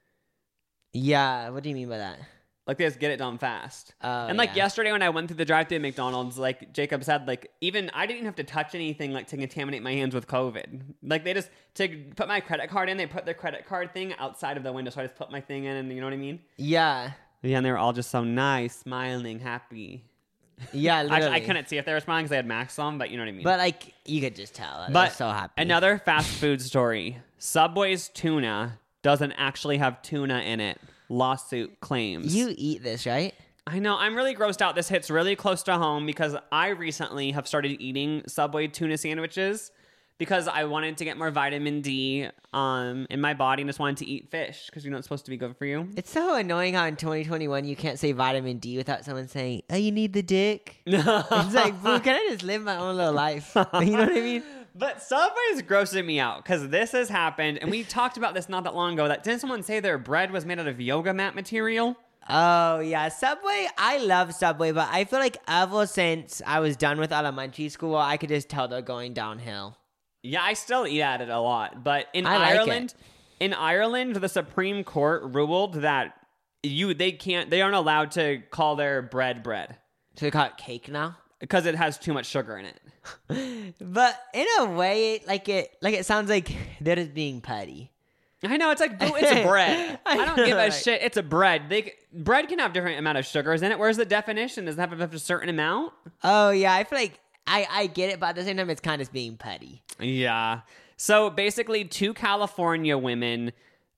Yeah. What do you mean by that? like they just get it done fast. Oh, and like yeah. yesterday when I went through the drive-thru at McDonald's, like Jacob said, like even I didn't have to touch anything like to contaminate my hands with COVID. Like they just to put my credit card in, they put their credit card thing outside of the window, so I just put my thing in, and you know what I mean? Yeah. Yeah, and they were all just so nice, smiling, happy. Yeah. Literally. Actually, I couldn't see if they were smiling because they had masks on, but you know what I mean. But like you could just tell. They're But so happy. another fast food story: Subway's tuna doesn't actually have tuna in it. Lawsuit claims. You eat this, right? I know. I'm really grossed out. This hits really close to home because I recently have started eating Subway tuna sandwiches because I wanted to get more vitamin D um, in my body and just wanted to eat fish because you know it's supposed to be good for you. It's so annoying how in twenty twenty-one you can't say vitamin D without someone saying, "Oh, you need the dick." It's like, boo, can I just live my own little life? You know what I mean? But Subway is grossing me out because this has happened, and we talked about this not that long ago. That didn't someone say their bread was made out of yoga mat material? Oh, yeah. Subway, I love Subway, but I feel like ever since I was done with elementary school, I could just tell they're going downhill. Yeah, I still eat at it a lot. But in I like Ireland, in Ireland, the Supreme Court ruled that you they can't they aren't allowed to call their bread bread. So they call it cake now? Because it has too much sugar in it. But in a way, like it like it sounds like they're just being petty. I know, it's like, boo, it's a bread. I, I don't know, give a right? shit. It's a bread. They bread can have different amount of sugars in it. Where's the definition? Does it have to have a certain amount? Oh, yeah. I feel like I, I get it, but at the same time, it's kind of being petty. Yeah. So basically, two California women,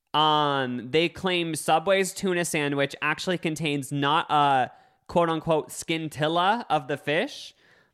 um, they claim Subway's tuna sandwich actually contains not a quote-unquote scintilla of the fish.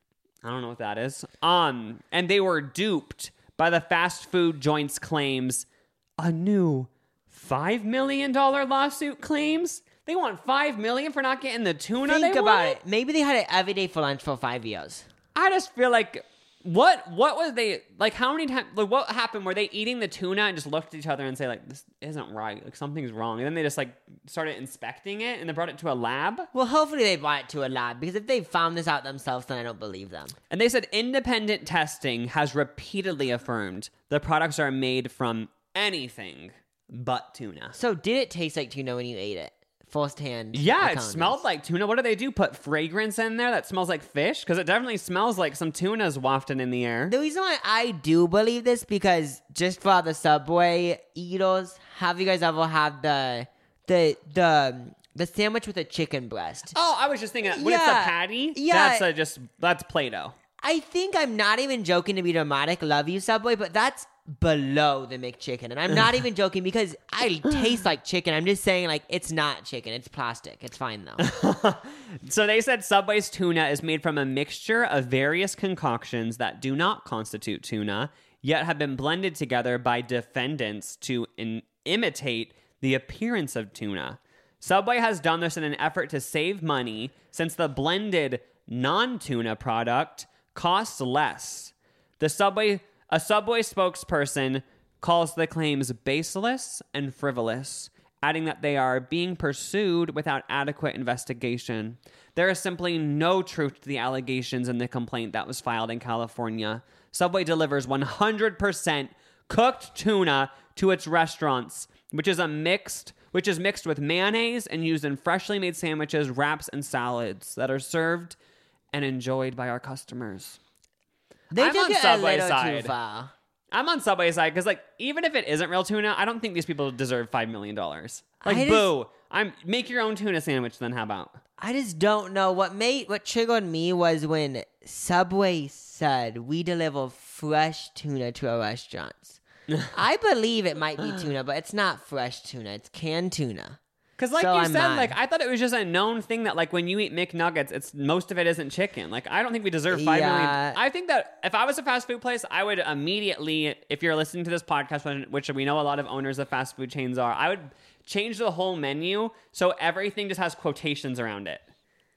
I don't know what that is. Um, and they were duped by the fast food joint's claims. A new five million dollars lawsuit claims they want five million dollars for not getting the tuna. Think they about want? it. Maybe they had it every day for lunch for five years. I just feel like what what was they like? How many times? Like, what happened? Were they eating the tuna and just looked at each other and say like, "This isn't right. Like something's wrong." And then they just like started inspecting it and they brought it to a lab. Well, hopefully they brought it to a lab, because if they found this out themselves, then I don't believe them. And they said independent testing has repeatedly affirmed the products are made from anything but tuna. So did it taste like tuna when you ate it? Firsthand. Yeah, it account smelled is. like tuna. What do they do? Put fragrance in there that smells like fish? Because it definitely smells like some tuna's wafting in the air. The reason why I do believe this, because just for the Subway eaters, have you guys ever had the the the the sandwich with a chicken breast? Oh, I was just thinking when it's a Yeah. patty. Yeah. that's a just that's Play-Doh. I think I'm not even joking to be dramatic. Love you, Subway, but that's below the McChicken, and I'm not even joking because I taste like chicken. I'm just saying, like, it's not chicken. It's plastic. It's fine though. So they said Subway's tuna is made from a mixture of various concoctions that do not constitute tuna, yet have been blended together by defendants to in- imitate the appearance of tuna. Subway has done this in an effort to save money, since the blended non-tuna product costs less. The Subway, a Subway spokesperson calls the claims baseless and frivolous, adding that they are being pursued without adequate investigation. There is simply no truth to the allegations in the complaint that was filed in California. Subway delivers one hundred percent cooked tuna to its restaurants, which is a mixed which is mixed with mayonnaise and used in freshly made sandwiches, wraps, and salads that are served and enjoyed by our customers. They I'm took on it a Subway's little side. too far. I'm on Subway's side because, like, even if it isn't real tuna, I don't think these people deserve five million dollars. Like, I just- boo! I'm make your own tuna sandwich. Then how about? I just don't know what made what triggered me was when Subway said we deliver fresh tuna to our restaurants. I believe it might be tuna, but it's not fresh tuna. It's canned tuna. Because, like So you I'm said, mad. like I thought it was just a known thing that, like, when you eat McNuggets, it's most of it isn't chicken. Like, I don't think we deserve five million. Yeah. I think that if I was a fast food place, I would immediately, if you're listening to this podcast, which we know a lot of owners of fast food chains are, I would change the whole menu so everything just has quotations around it.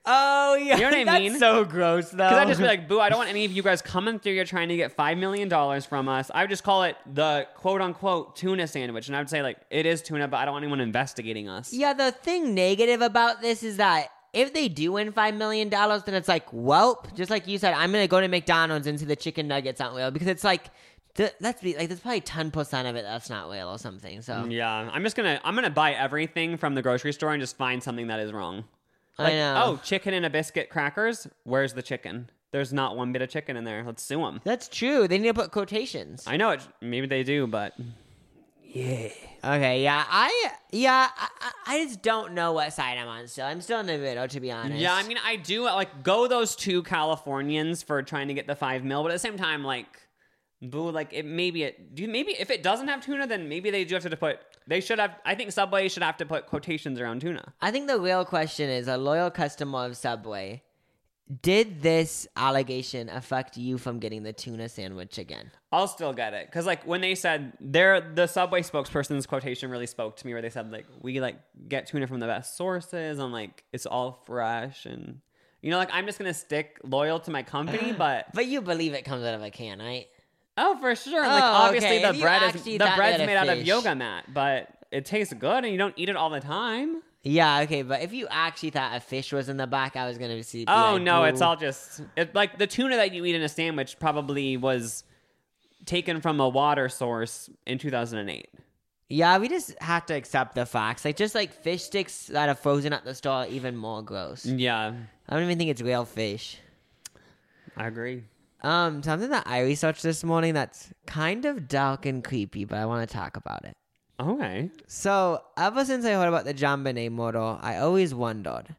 Oh yeah, You know what I that's mean? so gross though. Because I'd just be like, boo, I don't want any of you guys coming through here trying to get five million dollars from us. I would just call it the quote-unquote tuna sandwich. And I would say, like, it is tuna, but I don't want anyone investigating us. Yeah, the thing negative about this is that if they do win five million dollars, then it's like, welp, just like you said, I'm going to go to McDonald's and see the chicken nuggets aren't real. Because it's like, th- let's be, like, there's probably ten percent of it that's not real or something. So Yeah, I'm just going to, I'm going to buy everything from the grocery store and just find something that is wrong. I Like, know. oh, chicken and a biscuit crackers? Where's the chicken? There's not one bit of chicken in there. Let's sue them. That's true. They need to put quotations. I know it. Maybe they do, but Okay, yeah, I, yeah, I, I- I just don't know what side I'm on still. I'm still in the middle, to be honest. yeah, I mean, I do like go those two Californians for trying to get the five mil, but at the same time, like, boo, like it maybe it do maybe if it doesn't have tuna, then maybe they do have to put. They should have. I think Subway should have to put quotations around tuna. I think the real question is, a loyal customer of Subway, did this allegation affect you from getting the tuna sandwich again? I'll still get it because, like, when they said their the Subway spokesperson's quotation really spoke to me, where they said like we like get tuna from the best sources and like it's all fresh and you know like I'm just gonna stick loyal to my company, but But you believe it comes out of a can, right? Oh, for sure. Like Oh, obviously okay. If the you bread is actually the thought bread's that a made out of fish- yoga mat, but it tastes good and you don't eat it all the time. Yeah, okay, but if you actually thought a fish was in the back, I was gonna see. be Oh like, no, it's boo. all just it, like the tuna that you eat in a sandwich probably was taken from a water source in two thousand eight. Yeah, we just have to accept the facts. Like just like fish sticks that are frozen at the store are even more gross. Yeah, I don't even think it's real fish. I agree. Um, something that I researched this morning that's kind of dark and creepy, but I want to talk about it. Okay. So, ever since I heard about the JonBenet model, I always wondered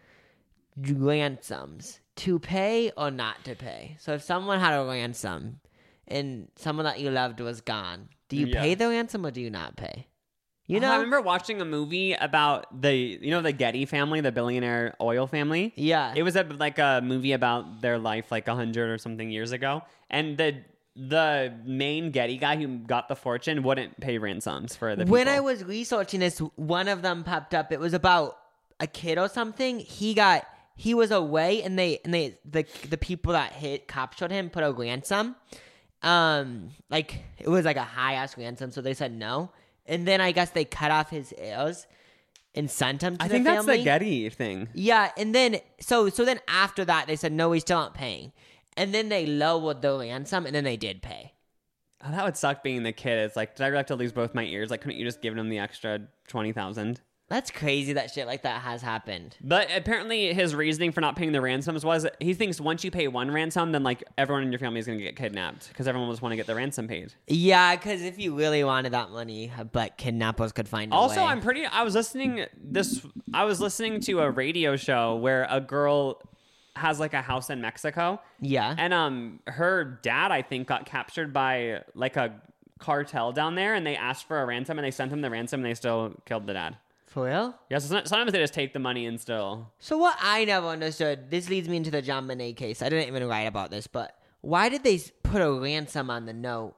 ransoms to pay or not to pay. So, if someone had a ransom and someone that you loved was gone, do you Yeah. pay the ransom or do you not pay? You Oh, know? I remember watching a movie about the you know the Getty family, the billionaire oil family. Yeah. It was a, like a movie about their life like a hundred or something years ago, and the the main Getty guy who got the fortune wouldn't pay ransoms for the people. When I was researching this, one of them popped up. It was about a kid or something. He got he was away, and they and they the the people that hit captured him put a ransom. Um, like it was like a high ass ransom, so they said no. And then I guess they cut off his heirs and sent him to I the think that's family. the Getty thing. Yeah, and then so so then after that they said no, we still aren't paying. And then they lowered the ransom, and then they did pay. Oh, that would suck being the kid. It's like, did I really have to lose both my ears? Like, couldn't you just give them the extra twenty thousand? That's crazy that shit like that has happened. But apparently, his reasoning for not paying the ransoms was he thinks once you pay one ransom, then like everyone in your family is going to get kidnapped because everyone will just want to get the ransom paid. Yeah, because if you really wanted that money, but kidnappers could find a Also, way. I'm pretty. I was listening this. I was listening to a radio show where a girl has like a house in Mexico. Yeah. And um, her dad, I think, got captured by like a cartel down there, and they asked for a ransom, and they sent him the ransom, and they still killed the dad. For real? Yeah, so some- sometimes they just take the money and still. So what I never understood, this leads me into the JonBenet case. I didn't even write about this, but why did they s- put a ransom on the note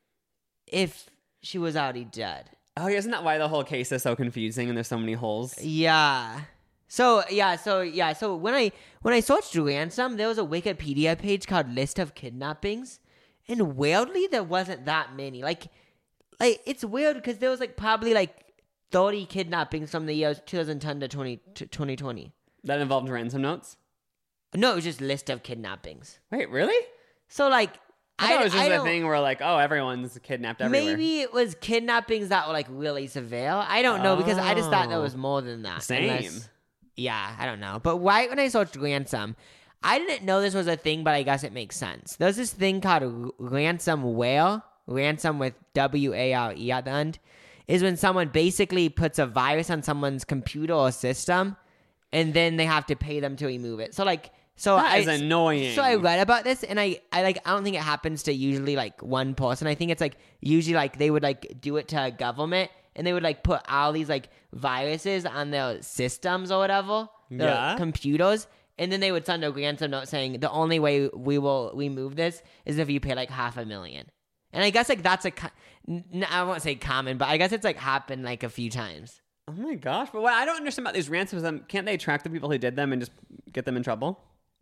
if she was already dead? Oh, yeah, isn't that why the whole case is so confusing and there's so many holes? Yeah. So yeah, so yeah, so when I when I searched ransom, there was a Wikipedia page called List of Kidnappings, and weirdly there wasn't that many. Like, like it's weird because there was like probably like thirty kidnappings from the years two thousand ten to twenty to twenty twenty. That involved ransom notes? No, it was just list of kidnappings. Wait, really? So like I thought it was just I a don't- thing where like, oh, everyone's kidnapped everywhere. Maybe it was kidnappings that were like really severe. I don't know because I just thought there Oh. was more than that. Same. Unless- yeah, I don't know. But right when I searched ransom, I didn't know this was a thing, but I guess it makes sense. There's this thing called r- ransomware, ransom with W A R E at the end, is when someone basically puts a virus on someone's computer or system, and then they have to pay them to remove it. So like, so That I, is annoying. So I read about this, and I, I like, I don't think it happens to usually like one person. I think it's like usually like they would like do it to a government, and they would like put all these like viruses on their systems or whatever, their Yeah. computers, and then they would send a ransom note saying the only way we will remove this is if you pay like half a million. And I guess like that's a, co- n- I won't say common, but I guess it's like happened like a few times. Oh my gosh. But what I don't understand about these ransoms, um, can't they track the people who did them and just get them in trouble?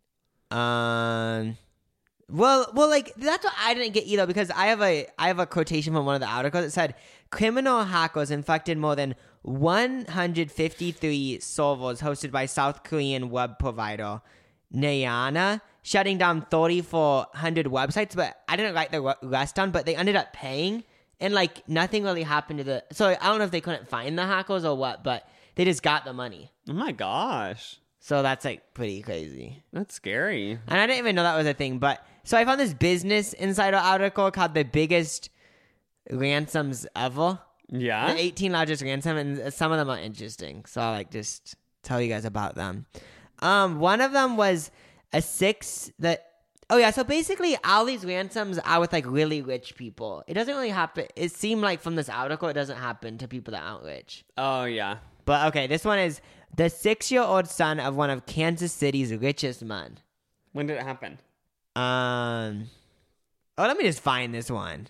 Um. Well, well, like that's what I didn't get either because I have a I have a quotation from one of the articles that said criminal hackers infected more than one hundred fifty-three servers hosted by South Korean web provider Nayana, shutting down thirty-four hundred websites. But I didn't write the re- rest down, but they ended up paying, and like nothing really happened to the. So I don't know if they couldn't find the hackers or what, but they just got the money. Oh my gosh. So that's like pretty crazy. That's scary. And I didn't even know that was a thing. But so I found this Business Insider article called "The Biggest Ransoms Ever." Yeah? The eighteen largest ransom, and some of them are interesting. So I'll like just tell you guys about them. Um, one of them was a six that. Oh yeah, so basically all these ransoms are with like really rich people. It doesn't really happen. It seemed like from this article, it doesn't happen to people that aren't rich. Oh, yeah. But okay, this one is the six-year-old son of one of Kansas City's richest men. When did it happen? Um. Oh, let me just find this one.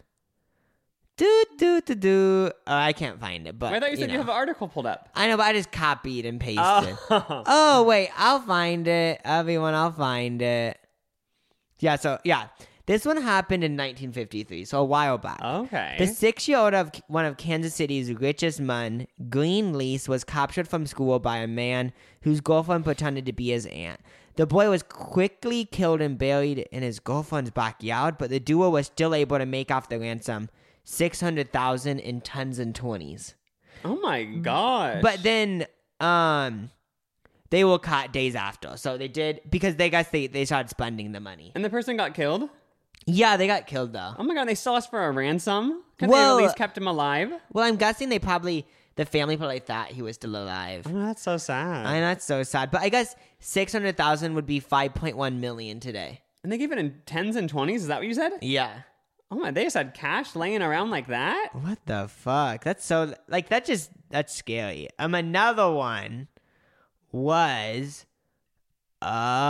Do do do do. Oh, I can't find it, but I thought you said you, know. have an article pulled up. I know, but I just copied and pasted. Oh. Oh wait, I'll find it. Everyone, I'll find it. Yeah. So yeah, This one happened in nineteen fifty-three, so a while back. Okay. The six-year-old of one of Kansas City's richest men, Green Lease, was captured from school by a man whose girlfriend pretended to be his aunt. The boy was quickly killed and buried in his girlfriend's backyard, but the duo was still able to make off the ransom, six hundred thousand dollars in tens and twenties. Oh my gosh. But then um, they were caught days after. So they did, because they guess they, they started spending the money. And the person got killed? Yeah, they got killed though. Oh my god, they still asked for a ransom? Could Well- they at least kept him alive? Well, I'm guessing they probably, the family probably thought he was still alive. Oh, that's so sad. I know, that's so sad. But I guess six hundred thousand would be five point one million today. And they gave it in tens and twenties? Is that what you said? Yeah. Oh my, they just had cash laying around like that? What the fuck? That's so, like, that just, that's scary. Um, another one was, uh,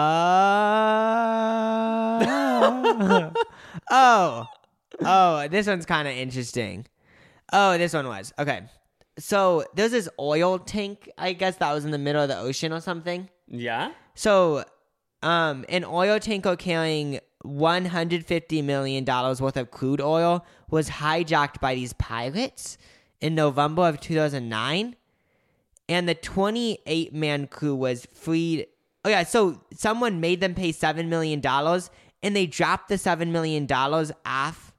oh, oh, this one's kind of interesting. Oh, this one was, okay. So there's this oil tank, I guess that was in the middle of the ocean or something. Yeah? So, um, an oil tanker carrying one hundred fifty million dollars worth of crude oil was hijacked by these pirates in November of two thousand nine. And the twenty-eight man crew was freed. Oh, yeah. So someone made them pay seven million dollars and they dropped the seven million dollars off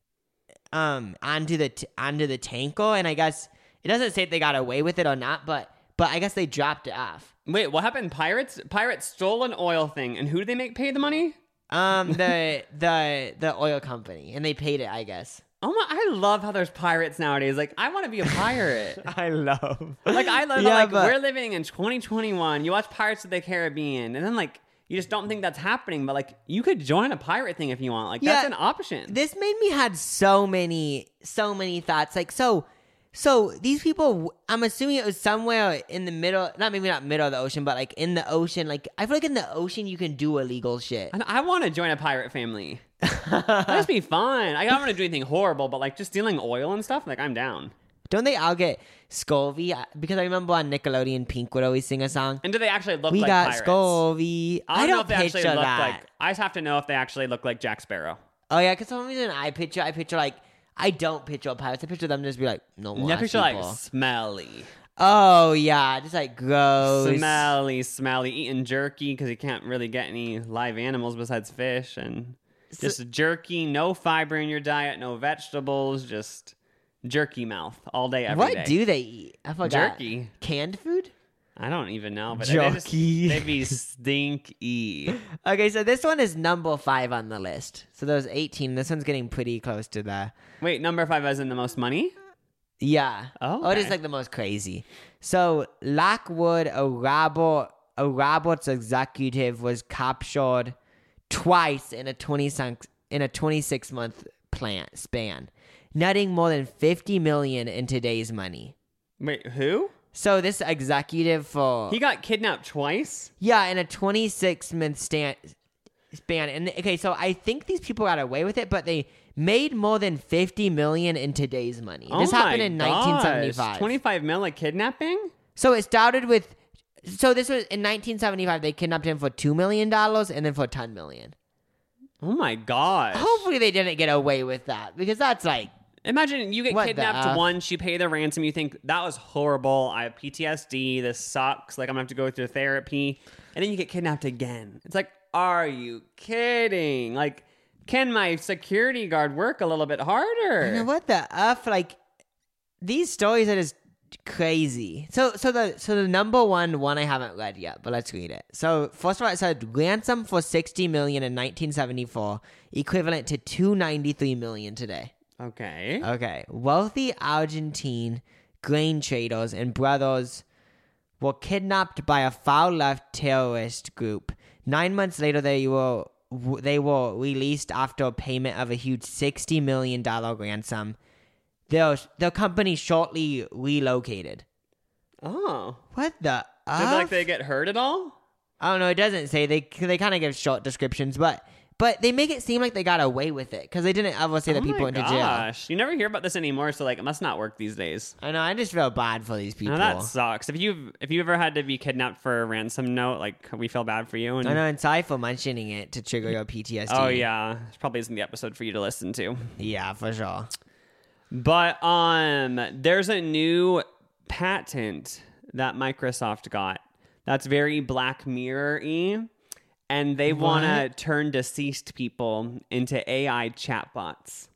um, onto, the t- onto the tanker. And I guess it doesn't say if they got away with it or not, but, but I guess they dropped it off. Wait, what happened? Pirates? Pirates stole an oil thing, and who did they make pay the money? Um, the the the oil company, and they paid it, I guess. Oh my! I love how there's pirates nowadays. Like, I want to be a pirate. I love. Like, I love. Yeah, like, but- we're living in twenty twenty-one. You watch Pirates of the Caribbean, and then like you just don't think that's happening. But like, you could join a pirate thing if you want. Like, that's Yeah, an option. This made me had so many so many thoughts. Like so. So these people, I'm assuming it was somewhere in the middle, not maybe not middle of the ocean, but like in the ocean. Like I feel like in the ocean you can do illegal shit. And I want to join a pirate family. That'd just be fun. I don't want to do anything horrible, but like just stealing oil and stuff, like I'm down. Don't they all get scurvy? Because I remember on Nickelodeon, Pink would always sing a song. And do they actually look We like got pirates? scurvy. I don't, know if they actually picture look that. like. I just have to know if they actually look like Jack Sparrow. Oh yeah, because for some reason I picture, I picture like, I don't picture pirates. I picture them just be like normal. Yeah, ass picture like people. smelly, Oh yeah, just like gross. smelly, smelly, eating jerky because he can't really get any live animals besides fish, and just jerky, no fiber in your diet, no vegetables, just jerky mouth all day, every day. What do they eat? I forgot. Jerky. Canned food? I don't even know, but they just, Jerky. they'd be stinky. Okay, so this one is number five on the list. So there's eighteen. This one's getting pretty close to the. Wait, number five is in the most money? Yeah. Oh, Oh, it is okay. like the most crazy. So Lockwood, a Robert, a Roberts executive, was captured twice in a twenty-six in a twenty-six month plan span, netting more than fifty million in today's money. Wait, who? So this executive for He got kidnapped twice? yeah, in a twenty-six month stan- span. And okay, so I think these people got away with it, but they made more than fifty million in today's money. This oh happened my in gosh. nineteen seventy-five. twenty-five mil a kidnapping? So it started with so this was in nineteen seventy-five they kidnapped him for two million dollars and then for ten million. Oh my gosh. Hopefully they didn't get away with that because that's like Imagine you get What the kidnapped F? once, you pay the ransom, you think, that was horrible, I have P T S D, this sucks, like I'm gonna have to go through therapy, and then you get kidnapped again. It's like, are you kidding? Like, can my security guard work a little bit I harder? mean, what the F? Like these stories are just crazy. So so the so the number one one I haven't read yet, but let's read it. So first of all, it said ransom for sixty million in nineteen seventy-four, equivalent to two ninety-three million today. Okay. Okay, wealthy Argentine grain traders and brothers were kidnapped by a far-left terrorist group. Nine months later, they were they were released after payment of a huge sixty million dollars ransom. Their, their company shortly relocated. Oh. What the Did like F? they get hurt at all? I don't know. It doesn't say. They they kind of give short descriptions, but but they make it seem like they got away with it because they didn't ever say Oh that people my went to jail. gosh. You never hear about this anymore, so like it must not work these days. I know. I just feel bad for these people. Now that sucks. If you've if you ever had to be kidnapped for a ransom note, like we feel bad for you. And I know. And sorry for mentioning it to trigger your P T S D. oh yeah, it probably isn't the episode for you to listen to. Yeah, for sure. But um, there's a new patent that Microsoft got that's very Black Mirror-y, and they want to turn deceased people into A I chatbots.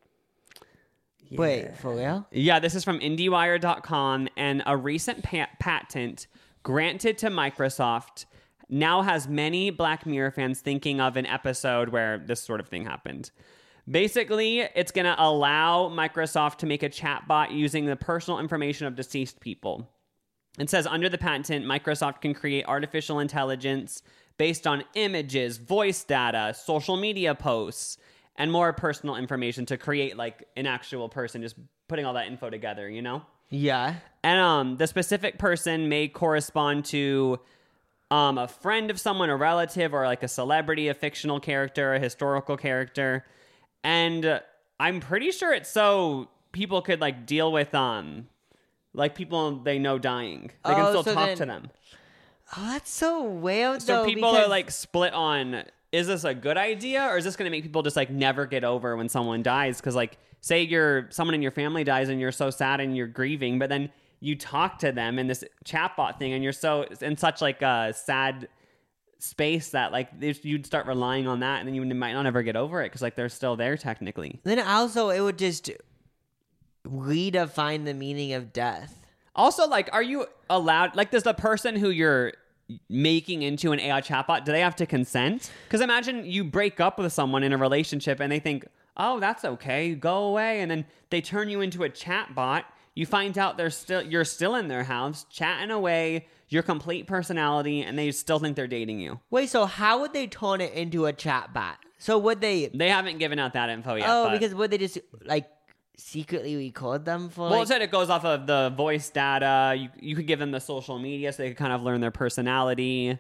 Yeah. Wait, for real? Yeah, this is from IndieWire dot com, and a recent pa- patent granted to Microsoft now has many Black Mirror fans thinking of an episode where this sort of thing happened. Basically, it's going to allow Microsoft to make a chatbot using the personal information of deceased people. It says under the patent, Microsoft can create artificial intelligence based on images, voice data, social media posts, and more personal information to create like an actual person, just putting all that info together, you know? Yeah. And um, the specific person may correspond to um, a friend of someone, a relative, or like a celebrity, a fictional character, a historical character. And uh, I'm pretty sure it's so people could like deal with um, like people they know dying. They can Oh, still so talk then- to them. Oh, that's so weird, So though. people because... are like split on, is this a good idea or is this going to make people just like never get over when someone dies? Because like say you're someone in your family dies and you're so sad and you're grieving, but then you talk to them in this chatbot thing and you're so in such like a sad space that like you'd start relying on that and then you might not ever get over it because like they're still there technically. Then also it would just redefine the meaning of death. Also, like, are you allowed, like, does the person who you're making into an A I chatbot, do they have to consent? Because imagine you break up with someone in a relationship and they think, oh, that's okay, go away. And then they turn you into a chatbot. You find out they're still, you're still in their house, chatting away, your complete personality, and they still think they're dating you. Wait, so how would they turn it into a chatbot? So would they... They haven't given out that info yet. Oh, but... because would they just, like, secretly record them for, Well, like... it said it goes off of the voice data. You you could give them the social media so they could kind of learn their personality.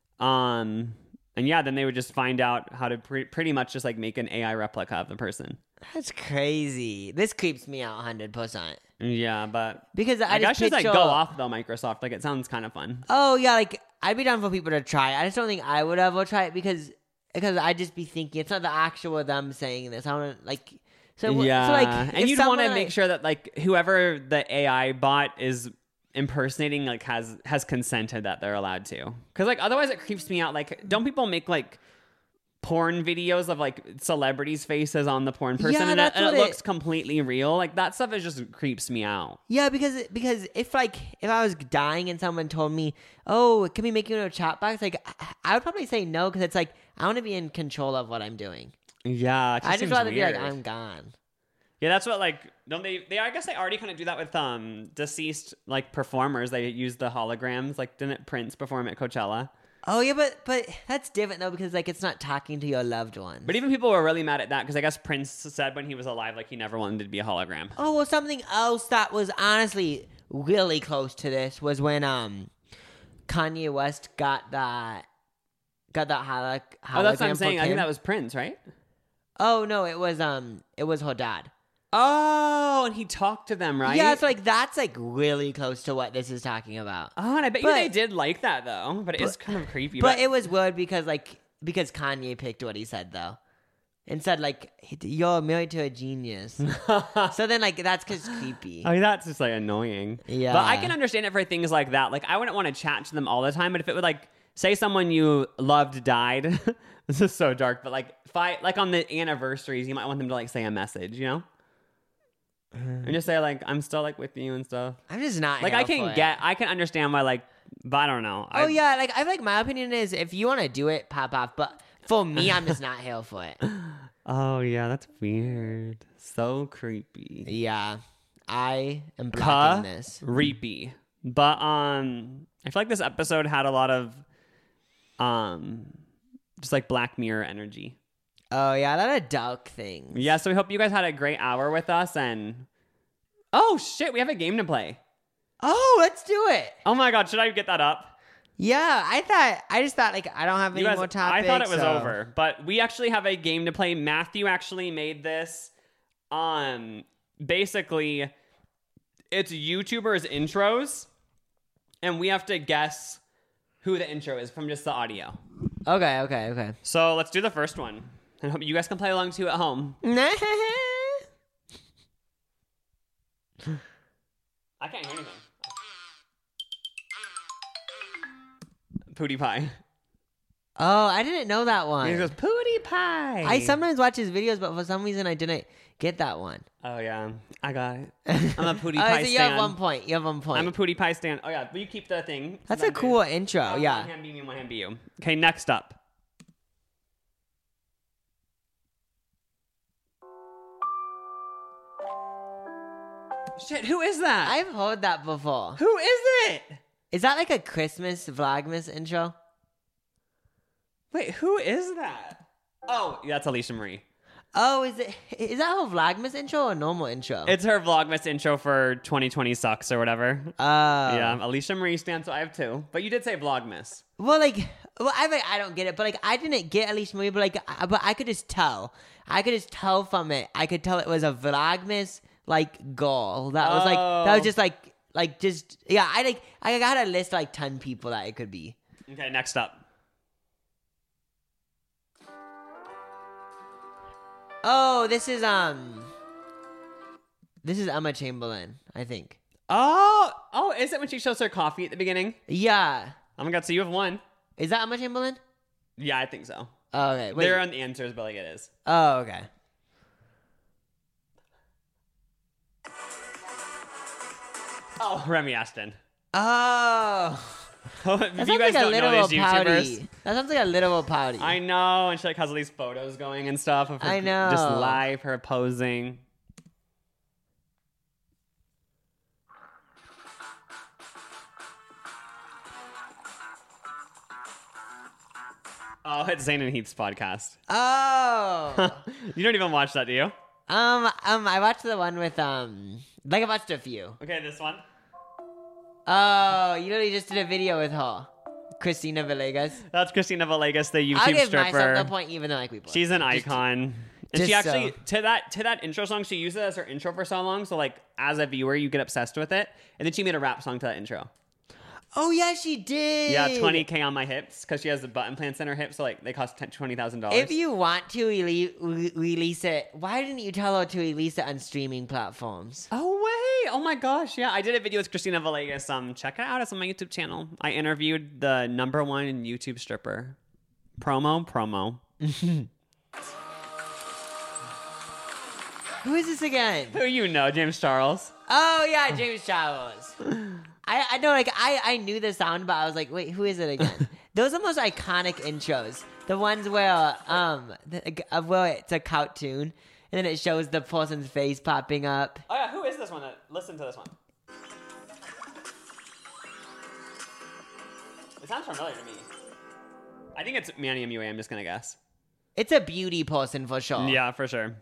Um, and yeah, then they would just find out how to pre- pretty much just like make an A I replica of the person. That's crazy. This creeps me out one hundred percent. Yeah, but Because I, I just guess just like picture... go off though, Microsoft. Like it sounds kind of fun. Oh, yeah, like, I'd be down for people to try it. I just don't think I would ever try it because because I'd just be thinking, it's not the actual them saying this. I want to, like... So, yeah, so like, and if you'd want to someone, make like- sure that like whoever the A I bot is impersonating like has has consented that they're allowed to. Because like otherwise it creeps me out. Like, don't people make like porn videos of like celebrities' faces on the porn person, Yeah, and, it, that's and it what it- looks completely real? Like that stuff is just creeps me out. Yeah, because because if like if I was dying and someone told me, "Oh, can we make you into a chat box?" Like I, I would probably say no because it's like I want to be in control of what I'm doing. Yeah, it just I just seems rather weird. be like I'm gone. Yeah, that's what like don't they? They I guess they already kind of do that with um deceased like performers. They use the holograms. Like didn't Prince perform at Coachella? Oh yeah, but but that's different though because like it's not talking to your loved one. But even people were really mad at that because I guess Prince said when he was alive, like he never wanted to be a hologram. Oh well, something else that was honestly really close to this was when um Kanye West got that got that holo- hologram. Oh, that's what I'm for saying. I think Kim. that was Prince, right? Oh no, it was um it was her dad. Oh, and he talked to them, right? Yeah, it's like that's like really close to what this is talking about. Oh, and I bet But- you they did like that though. But it is kind of creepy. But it was weird because like because Kanye picked what he said though, and said like you're married to a genius. So then like that's cause it's creepy. I mean, that's just like annoying. Yeah. But I can understand it for things like that. Like I wouldn't want to chat to them all the time, but if it would like say someone you loved died, this is so dark. But like if I like on the anniversaries, you might want them to like say a message, you know, and just say like I'm still like with you and stuff. I'm just not Like here I for can it. get, I can understand why like, but I don't know. Oh I, yeah, like I feel like my opinion is if you want to do it, pop off. But for me, I'm just not here for it. Oh yeah, that's weird. So creepy. Yeah, I am blocking this. Creepy. But um, I feel like this episode had a lot of um, just like Black Mirror energy. Oh yeah, that a dark thing. Yeah, so we hope you guys had a great hour with us. And oh shit, we have a game to play. Oh, let's do it. Oh my god, should I get that up? Yeah, I thought I just thought like I don't have any You guys, more topics. I thought it was so- over, but we actually have a game to play. Matthew actually made this. Um, basically, it's YouTubers' intros, and we have to guess who the intro is from just the audio. Okay, okay, okay. So let's do the first one, and hope you guys can play along too at home. I can't hear anything. PewDiePie. Oh, I didn't know that one. He goes PewDiePie. I sometimes watch his videos, but for some reason I didn't get that one. Oh yeah, I got it. I'm a PewDiePie Oh, so you stan. have one point. You have one point. I'm a PewDiePie stan. Oh yeah, will you keep the thing? That's So a that cool big- intro. Oh, yeah. One hand be me, one hand be you. Okay, next up. Shit, who is that? I've heard that before. Who is it? Is that like a Christmas Vlogmas intro? Wait, who is that? Oh, yeah, that's Alicia Marie. Oh, is it? Is that her Vlogmas intro or normal intro? It's her Vlogmas intro for twenty twenty sucks or whatever. Oh. Yeah, Alicia Marie stands, so I have two. But you did say Vlogmas. Well, like, well, I like, I don't get it, but like, I didn't get Alicia Marie, but like, I, but I could just tell. I could just tell from it. I could tell it was a Vlogmas like goal. That was like, that was Oh. just like, like just yeah. I like, I got a list like ten people that it could be. Okay, next up. Oh, this is um, this is Emma Chamberlain, I think. Oh, oh, is it when she shows her coffee at the beginning? Yeah, Oh my god, so you have one. is that Emma Chamberlain? Yeah, I think so. Oh, okay, wait. They're on the answers, but like it is. Oh, okay. Oh, Remy Aston. Oh, if that you sounds guys like a don't know literal these party. YouTubers, That sounds like a literal party. I know, and she like has all these photos going and stuff of her I know. just live her posing. Oh, it's Zane and Heath's podcast. Oh. You don't even watch that, do you? um, um, I watched the one with um, like I watched a few. Okay, this one. Oh, you literally just did a video with her, Christina Villegas. That's Christina Villegas, the YouTube I'll give stripper. myself the point, even though like we. Both. She's an icon. And just she actually so. to that to that intro song, she used it as her intro for so long. So like as a viewer, you get obsessed with it. And then she made a rap song to that intro. Oh yeah, she did. Yeah, twenty K on my hips because she has the button plants in her hips, so like they cost twenty thousand dollars. If you want to rele- re- release it, why didn't you tell her to release it on streaming platforms? Oh wait! Oh my gosh! Yeah, I did a video with Christina Villegas. Um, check it out. It's on my YouTube channel. I interviewed the number one YouTube stripper. Promo, promo. Who is this again? Who you know, James Charles? Oh yeah, James Charles. I, I know, like I, I knew the sound, but I was like, wait, who is it again? Those are the most iconic intros. The ones where um, the, uh, where it's a cartoon, and then it shows the person's face popping up. Oh yeah, who is this one? Listen to this one. It sounds familiar to me. I think it's Manny M U A. I'm just gonna guess. It's a beauty person for sure. Yeah, for sure.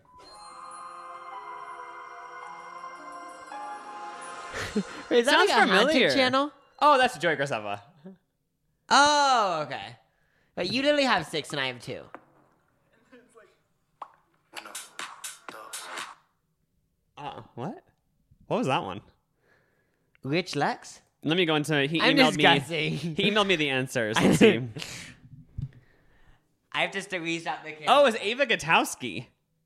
Wait, is that Sounds like a haunted familiar. channel? Oh, that's Joey Graceffa. Oh, okay. But you literally have six, and I have two. Oh, what? What was that one? Rich Lex? Let me go into it. He I'm emailed just me. guessing. He emailed me the answers. Let's see. I have just to restart the camera. Oh, it's Ava Gutowski.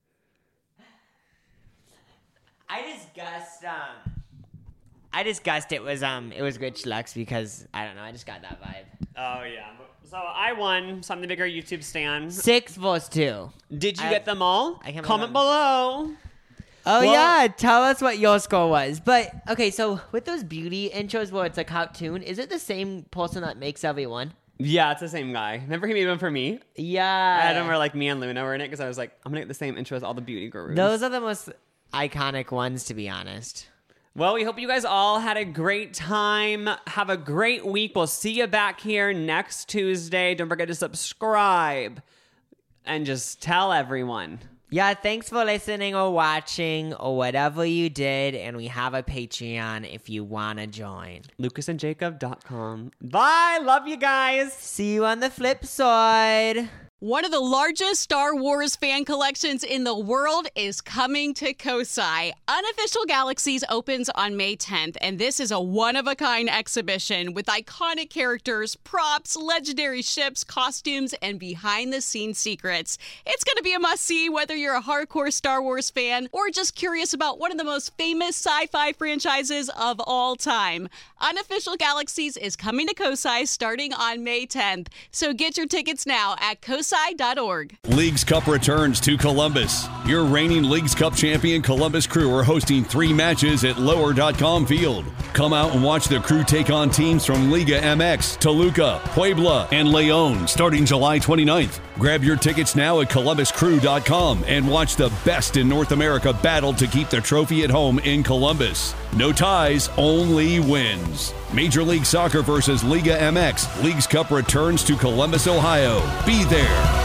I just guessed. Um, I just guessed it was um, it was Rich Lex because I don't know. I just got that vibe. Oh yeah. So I won. So I'm the bigger YouTube stan. Six versus two. Did you I- get them all? I can't Comment remember. below. Oh Well- yeah, tell us what your score was. But okay, so with those beauty intros where it's a cartoon, is it the same person that makes everyone? Yeah, it's the same guy. Remember he made one for me? Yeah. I remember like me and Luna were in it because I was like, I'm gonna get the same intro as all the beauty gurus. Those are the most iconic ones, to be honest. Well, we hope you guys all had a great time. Have a great week. We'll see you back here next Tuesday. Don't forget to subscribe and just tell everyone. Yeah, thanks for listening or watching or whatever you did. And we have a Patreon if you want to join. lucas and jacob dot com. Bye. Love you guys. See you on the flip side. One of the largest Star Wars fan collections in the world is coming to Kosai. Unofficial Galaxies opens on May tenth, and this is a one-of-a-kind exhibition with iconic characters, props, legendary ships, costumes, and behind-the-scenes secrets. It's going to be a must-see whether you're a hardcore Star Wars fan or just curious about one of the most famous sci-fi franchises of all time. Unofficial Galaxies is coming to Kosai starting on May tenth, so get your tickets now at kosai dot org. Leagues Cup returns to Columbus. Your reigning Leagues Cup champion Columbus Crew are hosting three matches at lower dot com field. Come out and watch the Crew take on teams from Liga M X, Toluca, Puebla, and Leon starting July twenty-ninth. Grab your tickets now at columbus crew dot com and watch the best in North America battle to keep the trophy at home in Columbus. No ties, only wins. Major League Soccer versus Liga M X. Leagues Cup returns to Columbus, Ohio. Be there.